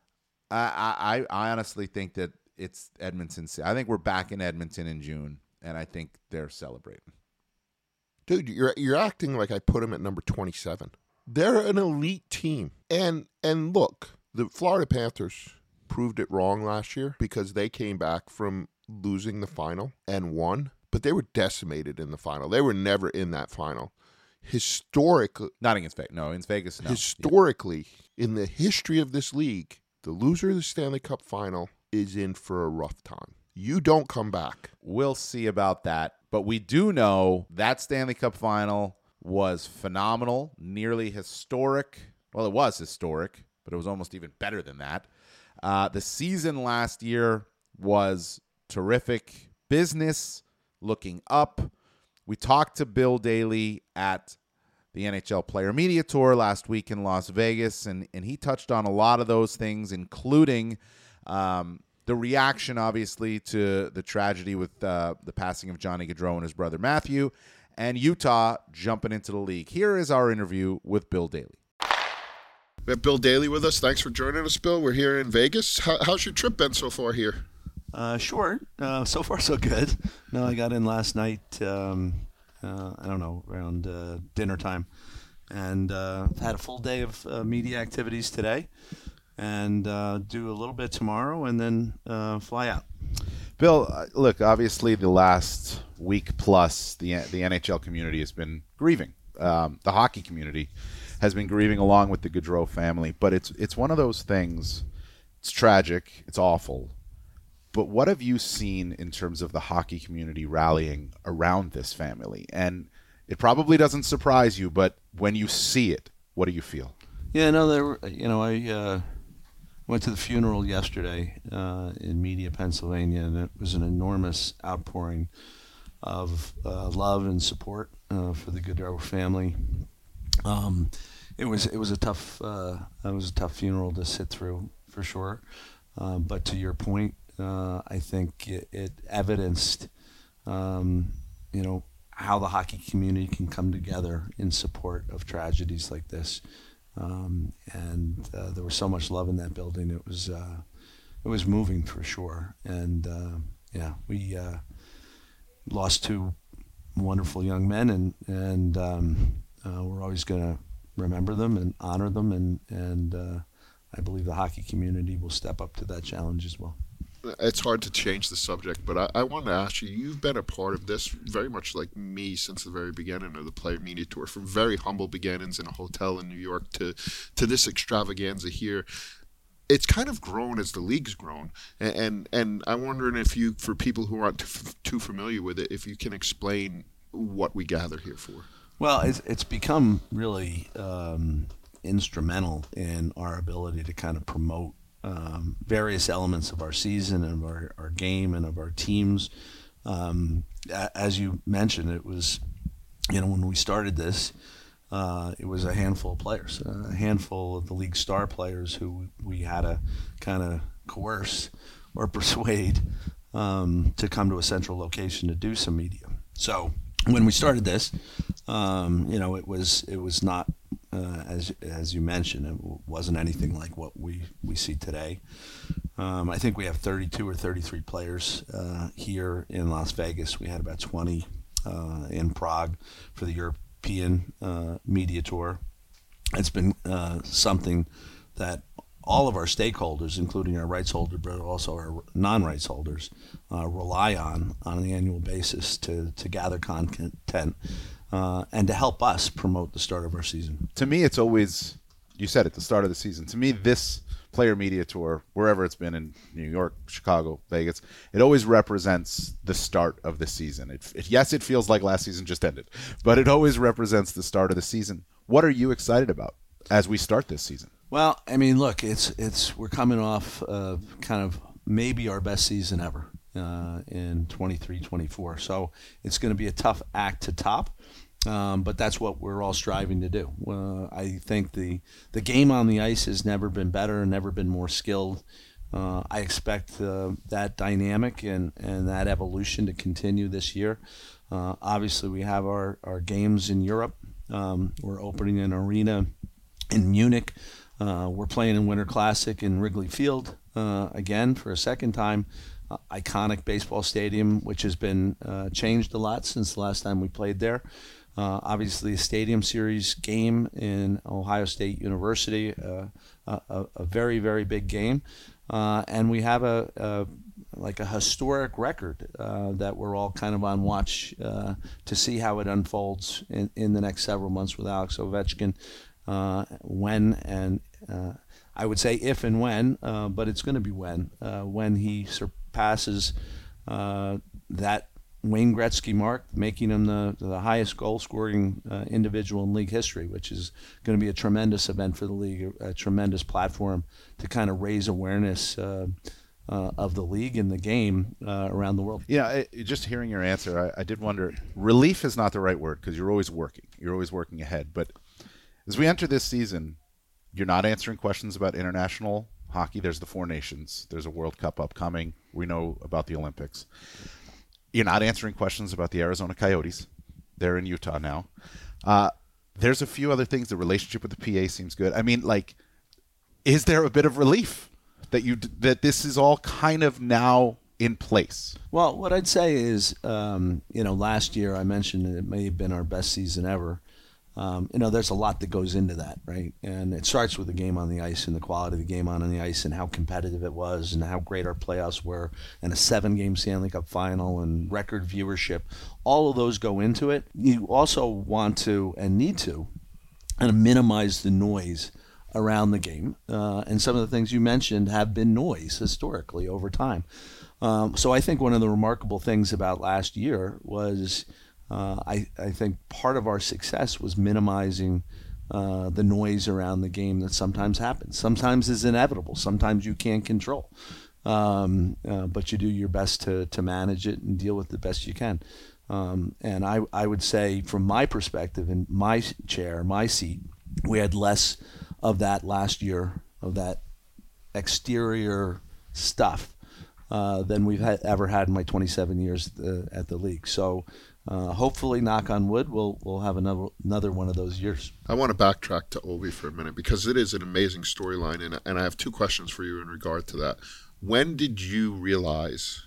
I, I, I honestly think that it's Edmonton. I think we're back in Edmonton in June, and I think they're celebrating. Dude, you're you're acting like I put them at number twenty-seven. They're an elite team. And and look, the Florida Panthers proved it wrong last year because they came back from losing the final and won, but they were decimated in the final. They were never in that final. Historically, Not against Vegas. No, against Vegas, no. historically, in the history of this league, the loser of the Stanley Cup final is in for a rough time. You don't come back. We'll see about that. But we do know that Stanley Cup final was phenomenal, nearly historic. Well, it was historic, but it was almost even better than that. Uh, the season last year was terrific. Business looking up. we talked to Bill Daly at the N H L Player Media Tour last week in Las Vegas, and, and he touched on a lot of those things, including um, the reaction, obviously, to the tragedy with uh, the passing of Johnny Gaudreau and his brother Matthew, and Utah jumping into the league. Here is our interview with Bill Daly. We have Bill Daly with us. Thanks for joining us, Bill. We're here in Vegas. How, how's your trip been so far here? Uh, short. Uh, so far, so good. No, I got in last night, um, uh, I don't know, around uh, dinner time. And uh, had a full day of uh, media activities today. And uh, do a little bit tomorrow and then uh, fly out. Bill, uh, look, obviously the last week plus, the, the N H L community has been grieving. Um, the hockey community has been grieving along with the Gaudreau family, but it's it's one of those things. It's tragic. It's awful. But what have you seen in terms of the hockey community rallying around this family? And it probably doesn't surprise you, but when you see it, what do you feel? Yeah, no, there were, you know, I uh, went to the funeral yesterday uh, in Media, Pennsylvania, and it was an enormous outpouring of uh, love and support uh, for the Gaudreau family. Um, it was it was a tough uh, it was a tough funeral to sit through for sure, uh, but to your point, uh, I think it, it evidenced um, you know how the hockey community can come together in support of tragedies like this, um, and uh, there was so much love in that building. It was uh, it was moving for sure, and uh, yeah, we uh, lost two wonderful young men, and and um, uh, we're always going to remember them and honor them, and and uh, I believe the hockey community will step up to that challenge as well. It's hard to change the subject, but I, I want to ask you, you've been a part of this very much like me since the very beginning of the Player Media Tour, from very humble beginnings in a hotel in New York to, to this extravaganza here. It's kind of grown as the league's grown, and, and and I'm wondering if you, for people who aren't too, too familiar with it, if you can explain what we gather here for. Well, it's, it's become really um, instrumental in our ability to kind of promote um, various elements of our season and of our, our game and of our teams. Um, as you mentioned, it was, you know, when we started this, uh, it was a handful of players, a handful of the league star players who we had to kind of coerce or persuade um, to come to a central location to do some media. So when we started this, um, you know, it was it was not uh, as as you mentioned, it wasn't anything like what we, we see today. Um, I think we have thirty-two or thirty-three players uh, here in Las Vegas. We had about twenty uh, in Prague for the European uh, Media Tour. It's been uh, something that all of our stakeholders, including our rights holder, but also our non-rights holders, uh, rely on on an annual basis to, to gather content uh, and to help us promote the start of our season. To me, it's always, you said at the start of the season, to me, this Player Media Tour, wherever it's been in New York, Chicago, Vegas, it always represents the start of the season. It, it, yes, it feels like last season just ended, but it always represents the start of the season. What are you excited about as we start this season? Well, I mean, look, it's it's we're coming off uh, kind of maybe our best season ever uh, in twenty-three twenty-four. So it's going to be a tough act to top, um, but that's what we're all striving to do. Uh, I think the the game on the ice has never been better, never been more skilled. Uh, I expect uh, that dynamic and, and that evolution to continue this year. Uh, obviously, we have our, our games in Europe. Um, we're opening an arena in Munich. Uh, we're playing in Winter Classic in Wrigley Field uh, again for a second time. Uh, iconic baseball stadium, which has been uh, changed a lot since the last time we played there. Uh, obviously, a Stadium Series game in Ohio State University, uh, a, a very, very big game. Uh, and we have a, a like a historic record uh, that we're all kind of on watch uh, to see how it unfolds in, in the next several months with Alex Ovechkin. Uh, when and uh, I would say if and when, uh, but it's going to be when, uh, when he surpasses uh, that Wayne Gretzky mark, making him the, the highest goal-scoring uh, individual in league history, which is going to be a tremendous event for the league, a, a tremendous platform to kind of raise awareness uh, uh, of the league and the game uh, around the world. Yeah, I, just hearing your answer, I, I did wonder. Relief is not the right word because you're always working. You're always working ahead. But as we enter this season, you're not answering questions about international hockey. There's the Four Nations. There's a World Cup upcoming. We know about the Olympics. You're not answering questions about the Arizona Coyotes. They're in Utah now. Uh, there's a few other things. The relationship with the P A seems good. I mean, like, is there a bit of relief that you that this is all kind of now in place? Well, what I'd say is, um, you know, last year I mentioned that it may have been our best season ever. Um, you know, there's a lot that goes into that, right? And it starts with the game on the ice and the quality of the game on the ice and how competitive it was and how great our playoffs were and a seven-game Stanley Cup final and record viewership. All of those go into it. You also want to and need to kind of minimize the noise around the game. Uh, and some of the things you mentioned have been noise historically over time. Um, so I think one of the remarkable things about last year was uh, I, I think part of our success was minimizing uh, the noise around the game that sometimes happens. Sometimes is inevitable. Sometimes you can't control. Um, uh, but you do your best to, to manage it and deal with it the best you can. Um, and I, I would say from my perspective, in my chair, my seat, we had less of that last year, of that exterior stuff uh, than we've had, ever had in my twenty-seven years at the, at the league. So uh, hopefully, knock on wood, we'll we'll have another another one of those years. I want to backtrack to Ovi for a minute because it is an amazing storyline, and and I have two questions for you in regard to that. When did you realize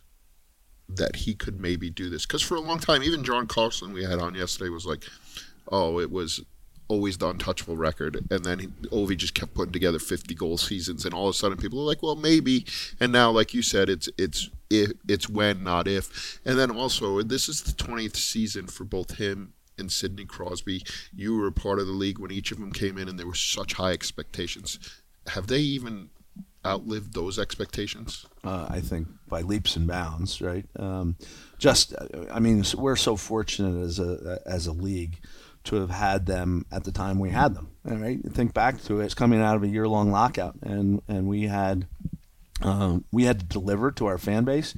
that he could maybe do this? Because for a long time, even John Carlson we had on yesterday was like, oh, it was always the untouchable record, and then he, Ovi just kept putting together fifty goal seasons, and all of a sudden people are like, well, maybe. And now, like you said, it's it's if, it's when, not if. And then also, this is the twentieth season for both him and Sidney Crosby. You were a part of the league when each of them came in, and there were such high expectations. Have they even outlived those expectations? Uh, I think by leaps and bounds, right? Um, just, I mean, we're so fortunate as a as a league to have had them at the time we had them. Right? Think back to it; it's coming out of a year-long lockout, and and we had um, we had to deliver to our fan base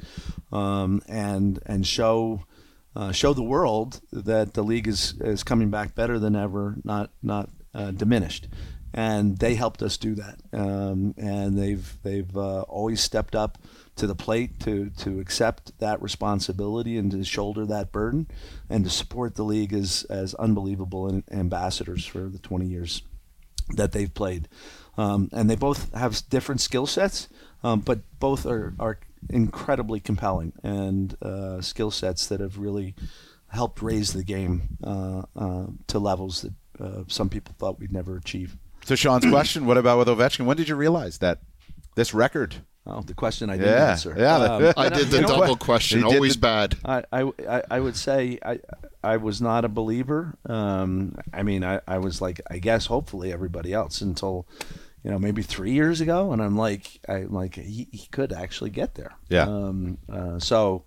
um, and and show uh, show the world that the league is is coming back better than ever, not not uh, diminished. And they helped us do that, um, and they've they've uh, always stepped up to the plate to to accept that responsibility and to shoulder that burden, and to support the league as as unbelievable ambassadors for the twenty years that they've played. Um, and they both have different skill sets, um, but both are are incredibly compelling and uh, skill sets that have really helped raise the game uh, uh, to levels that uh, some people thought we'd never achieve. So Sean's question, what about with Ovechkin? When did you realize that this record? Oh, the question I didn't yeah, answer. Yeah, um, I did the double question. Always the, bad. I, I, I would say I I was not a believer. Um, I mean, I, I was like, I guess, hopefully everybody else until, you know, maybe three years ago. And I'm like, I like he, he could actually get there. Yeah. Um, uh, so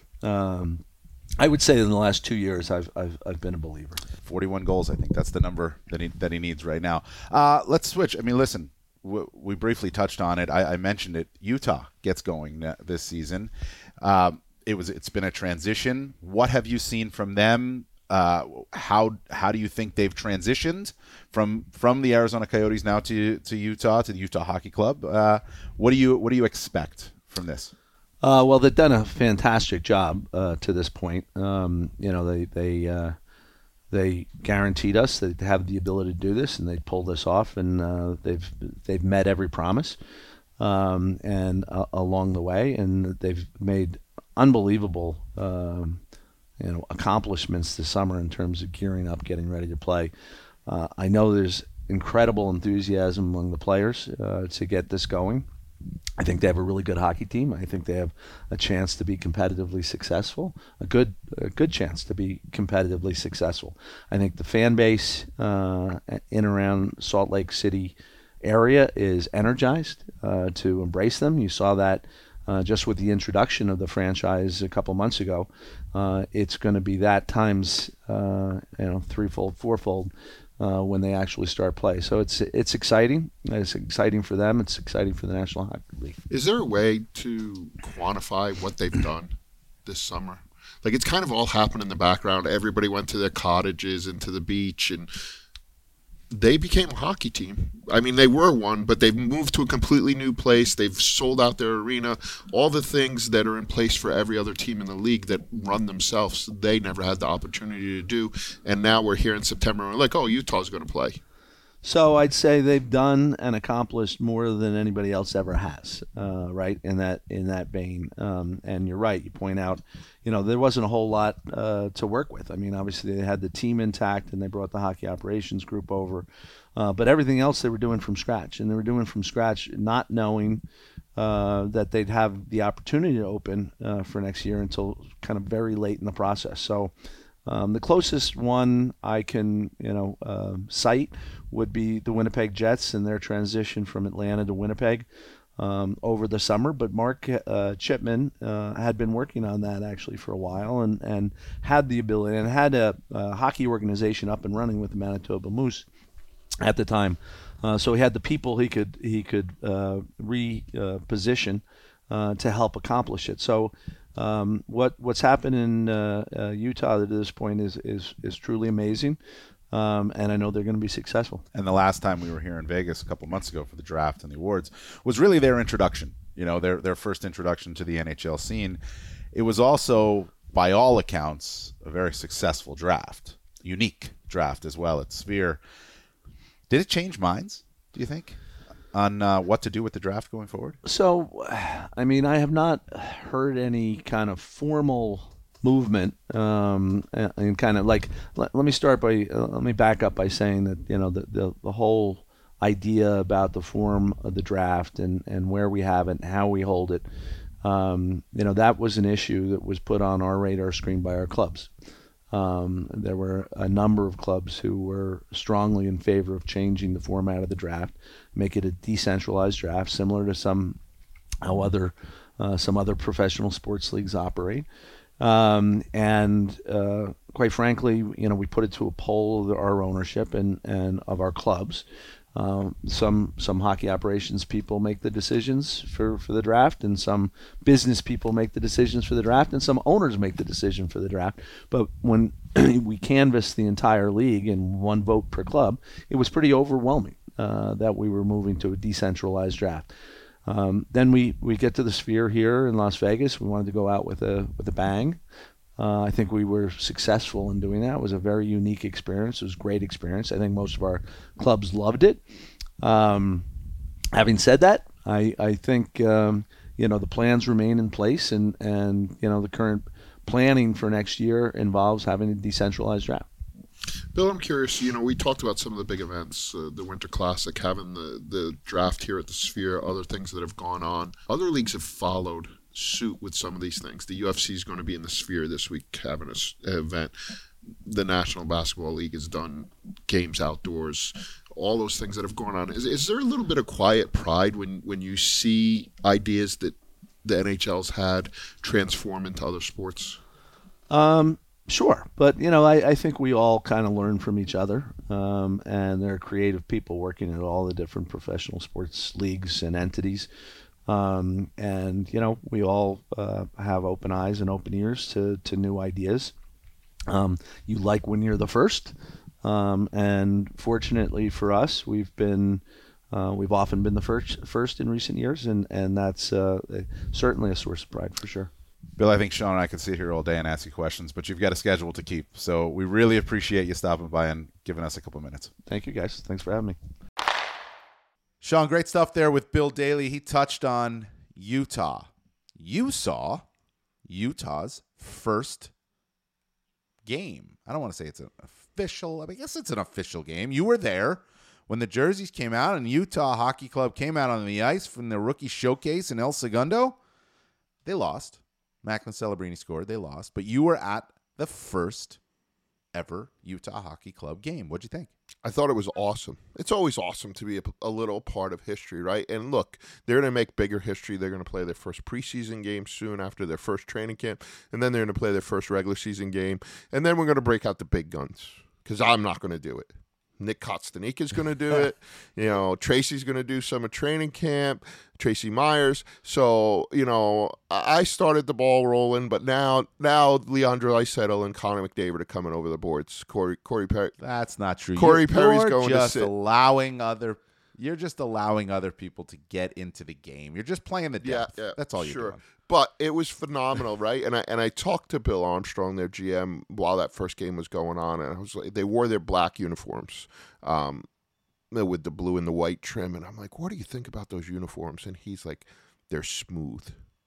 um, I would say in the last two years, I've I've, I've been a believer. forty-one goals, I think that's the number that he that he needs right now. Uh, let's switch. I mean, listen, we, we briefly touched on it. I, I mentioned it. Utah gets going this season. Um, it was. It's been a transition. What have you seen from them? Uh, how how do you think they've transitioned from from the Arizona Coyotes now to to Utah, to the Utah Hockey Club? Uh, what do you what do you expect from this? Uh, well, they've done a fantastic job uh, to this point. Um, you know, they they uh, they guaranteed us that they have the ability to do this, and they pulled this off, and uh, they've they've met every promise, um, and uh, along the way, and they've made unbelievable um, you know accomplishments this summer in terms of gearing up, getting ready to play. Uh, I know there's incredible enthusiasm among the players uh, to get this going. I think they have a really good hockey team. I think they have a chance to be competitively successful, a good a good chance to be competitively successful. I think the fan base uh, in around Salt Lake City area is energized uh, to embrace them. You saw that uh, just with the introduction of the franchise a couple months ago. Uh, it's going to be that times uh, you know threefold, fourfold uh, when they actually start play. So it's it's exciting. It's exciting for them. It's exciting for the National Hockey League. Is there a way to quantify what they've done this summer? Like, it's kind of all happened in the background. Everybody went to their cottages and to the beach, and they became a hockey team. I mean, they were one, but they've moved to a completely new place. They've sold out their arena. All the things that are in place for every other team in the league that run themselves, they never had the opportunity to do. And now we're here in September, and we're like, oh, Utah's going to play. So I'd say they've done and accomplished more than anybody else ever has, uh, right, in that in that vein. Um, and you're right. You point out, you know, there wasn't a whole lot uh, to work with. I mean, obviously they had the team intact and they brought the hockey operations group over. Uh, but everything else they were doing from scratch. And they were doing from scratch not knowing uh, that they'd have the opportunity to open uh, for next year until kind of very late in the process. So Um, the closest one I can, you know, uh, cite would be the Winnipeg Jets and their transition from Atlanta to Winnipeg um, over the summer. But Mark uh, Chipman uh, had been working on that actually for a while, and, and had the ability and had a, a hockey organization up and running with the Manitoba Moose at the time. Uh, so he had the people he could he could uh, reposition uh, uh, to help accomplish it. So. Um, what what's happened in uh, uh, Utah to this point is is is truly amazing, um, and I know they're going to be successful. And the last time we were here in Vegas a couple months ago for the draft and the awards was really their introduction. You know, their their first introduction to the N H L scene. It was also, by all accounts, a very successful draft, unique draft as well at Sphere. Did it change minds, do you think, on uh, what to do with the draft going forward? So, I mean, I have not heard any kind of formal movement, um, and, and kind of like, let, let me start by, uh, let me back up by saying that, you know, the, the, the whole idea about the form of the draft and, and where we have it and how we hold it, um, you know, that was an issue that was put on our radar screen by our clubs. Um, there were a number of clubs who were strongly in favor of changing the format of the draft, make it a decentralized draft, similar to some how other uh, some other professional sports leagues operate. Um, and uh, quite frankly, you know, we put it to a poll of our ownership and, and of our clubs. Um, some some hockey operations people make the decisions for, for the draft, and some business people make the decisions for the draft, and some owners make the decision for the draft. But when we canvassed the entire league in one vote per club, it was pretty overwhelming uh, that we were moving to a decentralized draft. Um, then we, we get to the Sphere here in Las Vegas. We wanted to go out with a with a bang. Uh, I think we were successful in doing that. It was a very unique experience. It was a great experience. I think most of our clubs loved it. Um, having said that, I, I think, um, you know, the plans remain in place, and, and, you know, the current planning for next year involves having a decentralized draft. Bill, I'm curious, you know, we talked about some of the big events, uh, the Winter Classic, having the, the draft here at the Sphere, other things that have gone on. Other leagues have followed suit with some of these things. The U F C is going to be in the Sphere this week having an event. The National Basketball League has done games outdoors, all those things that have gone on. Is, is there a little bit of quiet pride when, when you see ideas that the N H L's had transform into other sports? Um, sure. But, you know, I, I think we all kind of learn from each other. Um, and there are creative people working at all the different professional sports leagues and entities. Um, and, you know, we all uh, have open eyes and open ears to, to new ideas. Um, you like when you're the first. Um, and fortunately for us, we've been uh, we've often been the first first in recent years, and, and that's uh, certainly a source of pride for sure. Bill, I think Sean and I could sit here all day and ask you questions, but you've got a schedule to keep. So we really appreciate you stopping by and giving us a couple minutes. Thank you, guys. Thanks for having me. Sean, great stuff there with Bill Daly. He touched on Utah. You saw Utah's first game. I don't want to say it's an official. I, mean, I guess it's an official game. You were there when the jerseys came out and Utah Hockey Club came out on the ice from their rookie showcase in El Segundo. They lost. Macklin Celebrini scored. They lost. But you were at the first ever Utah Hockey Club game. What'd you think? I thought it was awesome. It's always awesome to be a, a little part of history, right? And look, they're going to make bigger history. They're going to play their first preseason game soon after their first training camp, and then they're going to play their first regular season game, and then we're going to break out the big guns because I'm not going to do it. Nick Kostanik is going to do it. You know, Tracy's going to do some at training camp. Tracy Myers. So, you know, I started the ball rolling, but now, now Leandro Isettle and Connor McDavid are coming over the boards. Corey, Corey Perry. That's not true. Corey you're, Perry's you're going just to sit. allowing other. You're just allowing other people to get into the game. You're just playing the depth. Yeah, yeah, That's all you're sure. doing. But it was phenomenal, right? And I and I talked to Bill Armstrong, their G M, while that first game was going on, and I was like, they wore their black uniforms, um, with the blue and the white trim, and I'm like, what do you think about those uniforms? And he's like, they're smooth,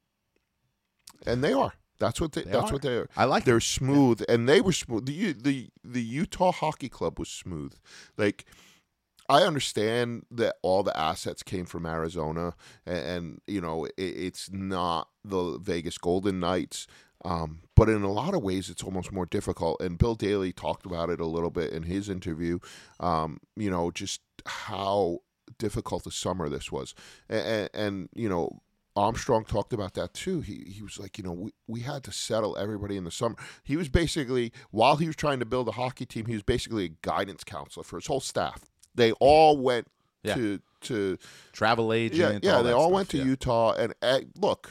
and they are. That's what they. They that's are. what they are. I like They're it. smooth, and they were smooth. The the the Utah Hockey Club was smooth, like. I understand that all the assets came from Arizona, and, and you know it, it's not the Vegas Golden Knights, um, but in a lot of ways it's almost more difficult. And Bill Daly talked about it a little bit in his interview. Um, you know, just how difficult a summer this was, and, and, and you know. Armstrong talked about that too. He he was like, you know, we, we had to settle everybody in the summer. He was basically, while he was trying to build a hockey team, he was basically a guidance counselor for his whole staff. They all went Yeah. to to Travel agent. yeah yeah. all They that all stuff, went to yeah. Utah, and uh, look,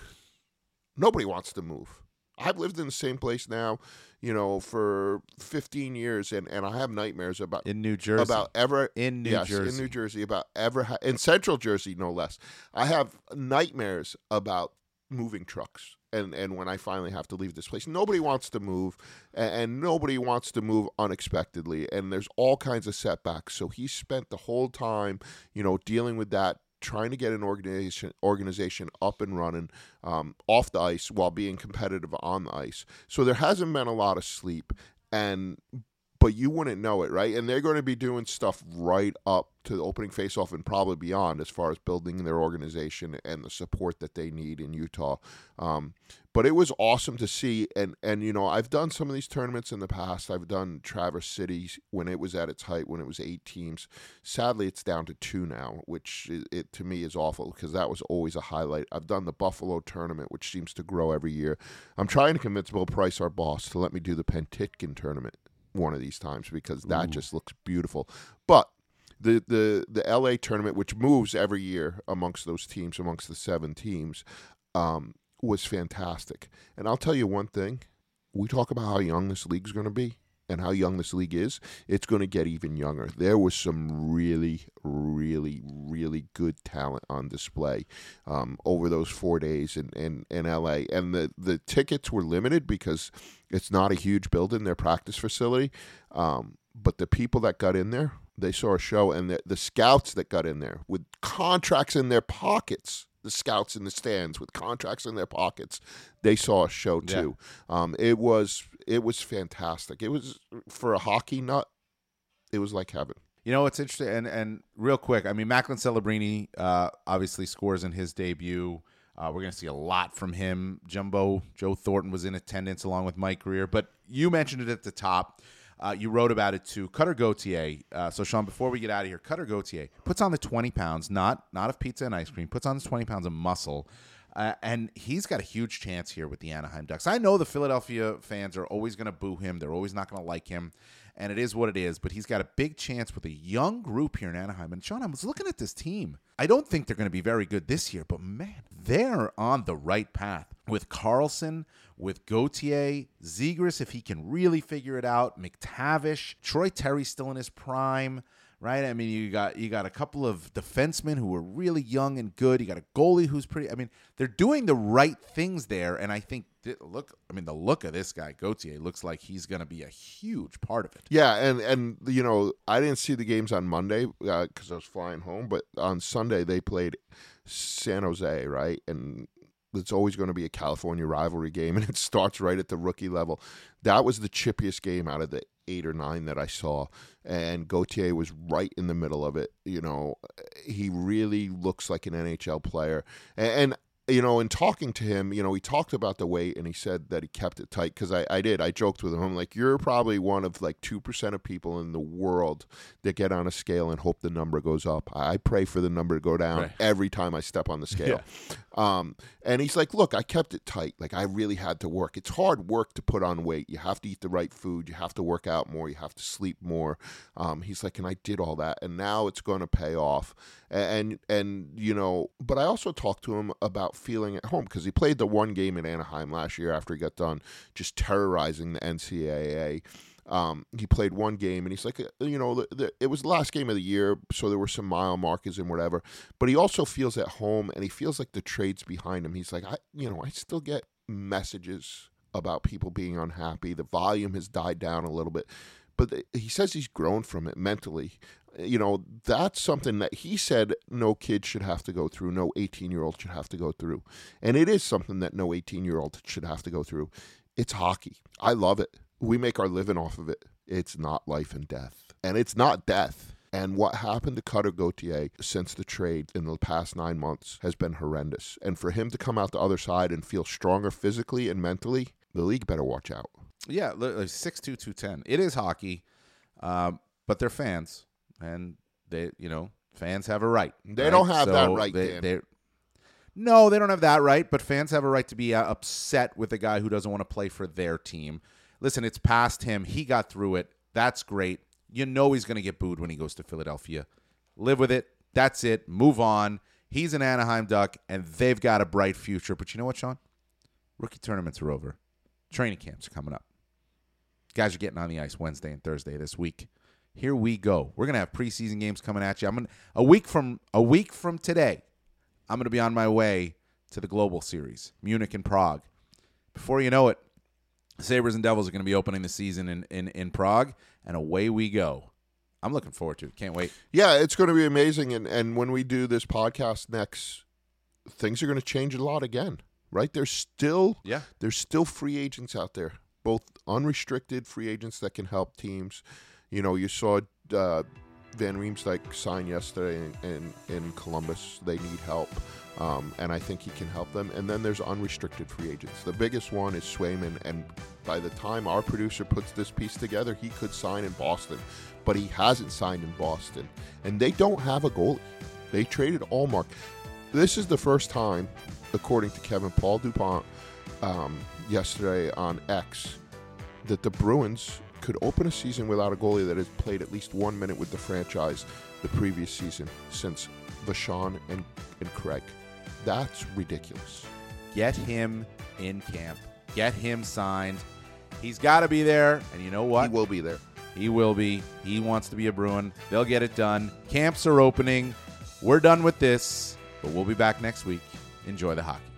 nobody wants to move. I've lived in the same place now, you know, for fifteen years, and, and I have nightmares about in New Jersey. about ever in New yes, Jersey. in New Jersey about ever ha- in Central Jersey, no less. I have nightmares about moving trucks, and and when I finally have to leave this place, nobody wants to move, and, and nobody wants to move unexpectedly, and there's all kinds of setbacks. So he spent the whole time, you know, dealing with that, trying to get an organization organization up and running um, off the ice while being competitive on the ice. So there hasn't been a lot of sleep, and but you wouldn't know it, right? And they're going to be doing stuff right up to the opening faceoff and probably beyond as far as building their organization and the support that they need in Utah. Um, but it was awesome to see, and and you know, I've done some of these tournaments in the past. I've done Traverse City when it was at its height, when it was eight teams. Sadly, it's down to two now, which it, it to me is awful because that was always a highlight. I've done the Buffalo tournament, which seems to grow every year. I'm trying to convince Bill Price, our boss, to let me do the Penticton tournament one of these times because that Ooh. just looks beautiful. But the the the L A tournament, which moves every year amongst those teams, amongst the seven teams, um, was fantastic. And I'll tell you one thing: we talk about how young this league's going to be and how young this league is. It's going to get even younger. There was some really, really, really good talent on display um, over those four days in, in, in L A. And the, the tickets were limited because it's not a huge building, their practice facility. Um, but the people that got in there, they saw a show. And the, the scouts that got in there with contracts in their pockets, the scouts in the stands with contracts in their pockets, they saw a show too. Yeah. Um, it was it was fantastic. It was, for a hockey nut, it was like heaven. You know, it's interesting, and, and real quick, I mean, Macklin Celebrini uh, obviously scores in his debut. Uh, we're going to see a lot from him. Jumbo, Joe Thornton was in attendance along with Mike Greer, but you mentioned it at the top. Uh, you wrote about it too. Cutter Gauthier. Uh, so, Sean, before we get out of here, Cutter Gauthier puts on the twenty pounds, not not of pizza and ice cream, puts on the twenty pounds of muscle. Uh, and he's got a huge chance here with the Anaheim Ducks. I know the Philadelphia fans are always going to boo him. They're always not going to like him. And it is what it is. But he's got a big chance with a young group here in Anaheim. And, Sean, I was looking at this team. I don't think they're going to be very good this year. But, man, they're on the right path. With Carlson, with Gauthier, Zegras, if he can really figure it out, McTavish, Troy Terry still in his prime. Right, I mean, you got you got a couple of defensemen who are really young and good. You got a goalie who's pretty. I mean, they're doing the right things there, and I think th- look. I mean, the look of this guy Gauthier looks like he's going to be a huge part of it. Yeah, and and you know, I didn't see the games on Monday because uh, I was flying home, but on Sunday they played San Jose, right, and it's always going to be a California rivalry game, and it starts right at the rookie level. That was the chippiest game out of the eight or nine that I saw, and Gauthier was right in the middle of it. You know, he really looks like an N H L player, and, and you know, in talking to him, you know, he talked about the weight and he said that he kept it tight because I, I did. I joked with him. I'm like, you're probably one of like two percent of people in the world that get on a scale and hope the number goes up. I pray for the number to go down right. every time I step on the scale. Yeah. Um, and he's like, look, I kept it tight. Like I really had to work. It's hard work to put on weight. You have to eat the right food. You have to work out more. You have to sleep more. Um, he's like, and I did all that. And now it's going to pay off. And, and, you know, but I also talked to him about feeling at home because he played the one game in Anaheim last year after he got done just terrorizing the N C double A. Um, he played one game and he's like, you know, the, the, it was the last game of the year, so there were some mile markers and whatever. But he also feels at home and he feels like the trade's behind him. He's like, I, you know, I still get messages about people being unhappy. The volume has died down a little bit. But the, he says he's grown from it mentally. You know, that's something that he said no kid should have to go through, no eighteen-year-old should have to go through. And it is something that no eighteen-year-old should have to go through. It's hockey. I love it. We make our living off of it. It's not life and death. And it's not death. And what happened to Cutter Gauthier since the trade in the past nine months has been horrendous. And for him to come out the other side and feel stronger physically and mentally, the league better watch out. Yeah, six two, two ten. It is hockey, um, but they're fans. And they, you know, fans have a right. They right? don't have so that right, they, Dan. No, they don't have that right, but fans have a right to be uh, upset with a guy who doesn't want to play for their team. Listen, it's past him. He got through it. That's great. You know he's going to get booed when he goes to Philadelphia. Live with it. That's it. Move on. He's an Anaheim Duck, and they've got a bright future. But you know what, Sean? Rookie tournaments are over. Training camps are coming up. Guys are getting on the ice Wednesday and Thursday this week. Here we go. We're gonna have preseason games coming at you. I'm gonna a week from a week from today. I'm gonna be on my way to the Global Series, Munich and Prague. Before you know it, Sabres and Devils are gonna be opening the season in, in, in Prague, and away we go. I'm looking forward to it. Can't wait. Yeah, it's going to be amazing. And and when we do this podcast next, things are going to change a lot again, right? There's still yeah. There's still free agents out there, both unrestricted free agents that can help teams. You know, you saw uh, Van Riemsdyk sign yesterday in, in, in Columbus. They need help, um, and I think he can help them. And then there's unrestricted free agents. The biggest one is Swayman, and by the time our producer puts this piece together, he could sign in Boston, but he hasn't signed in Boston. And they don't have a goalie. They traded Allmark. This is the first time, according to Kevin Paul DuPont um, yesterday on X, that the Bruins could open a season without a goalie that has played at least one minute with the franchise the previous season since Vachon and, and Craig. That's ridiculous. Get him in camp. Get him signed. He's got to be there, and you know what? He will be there. He will be. He wants to be a Bruin. They'll get it done. Camps are opening. We're done with this, but we'll be back next week. Enjoy the hockey.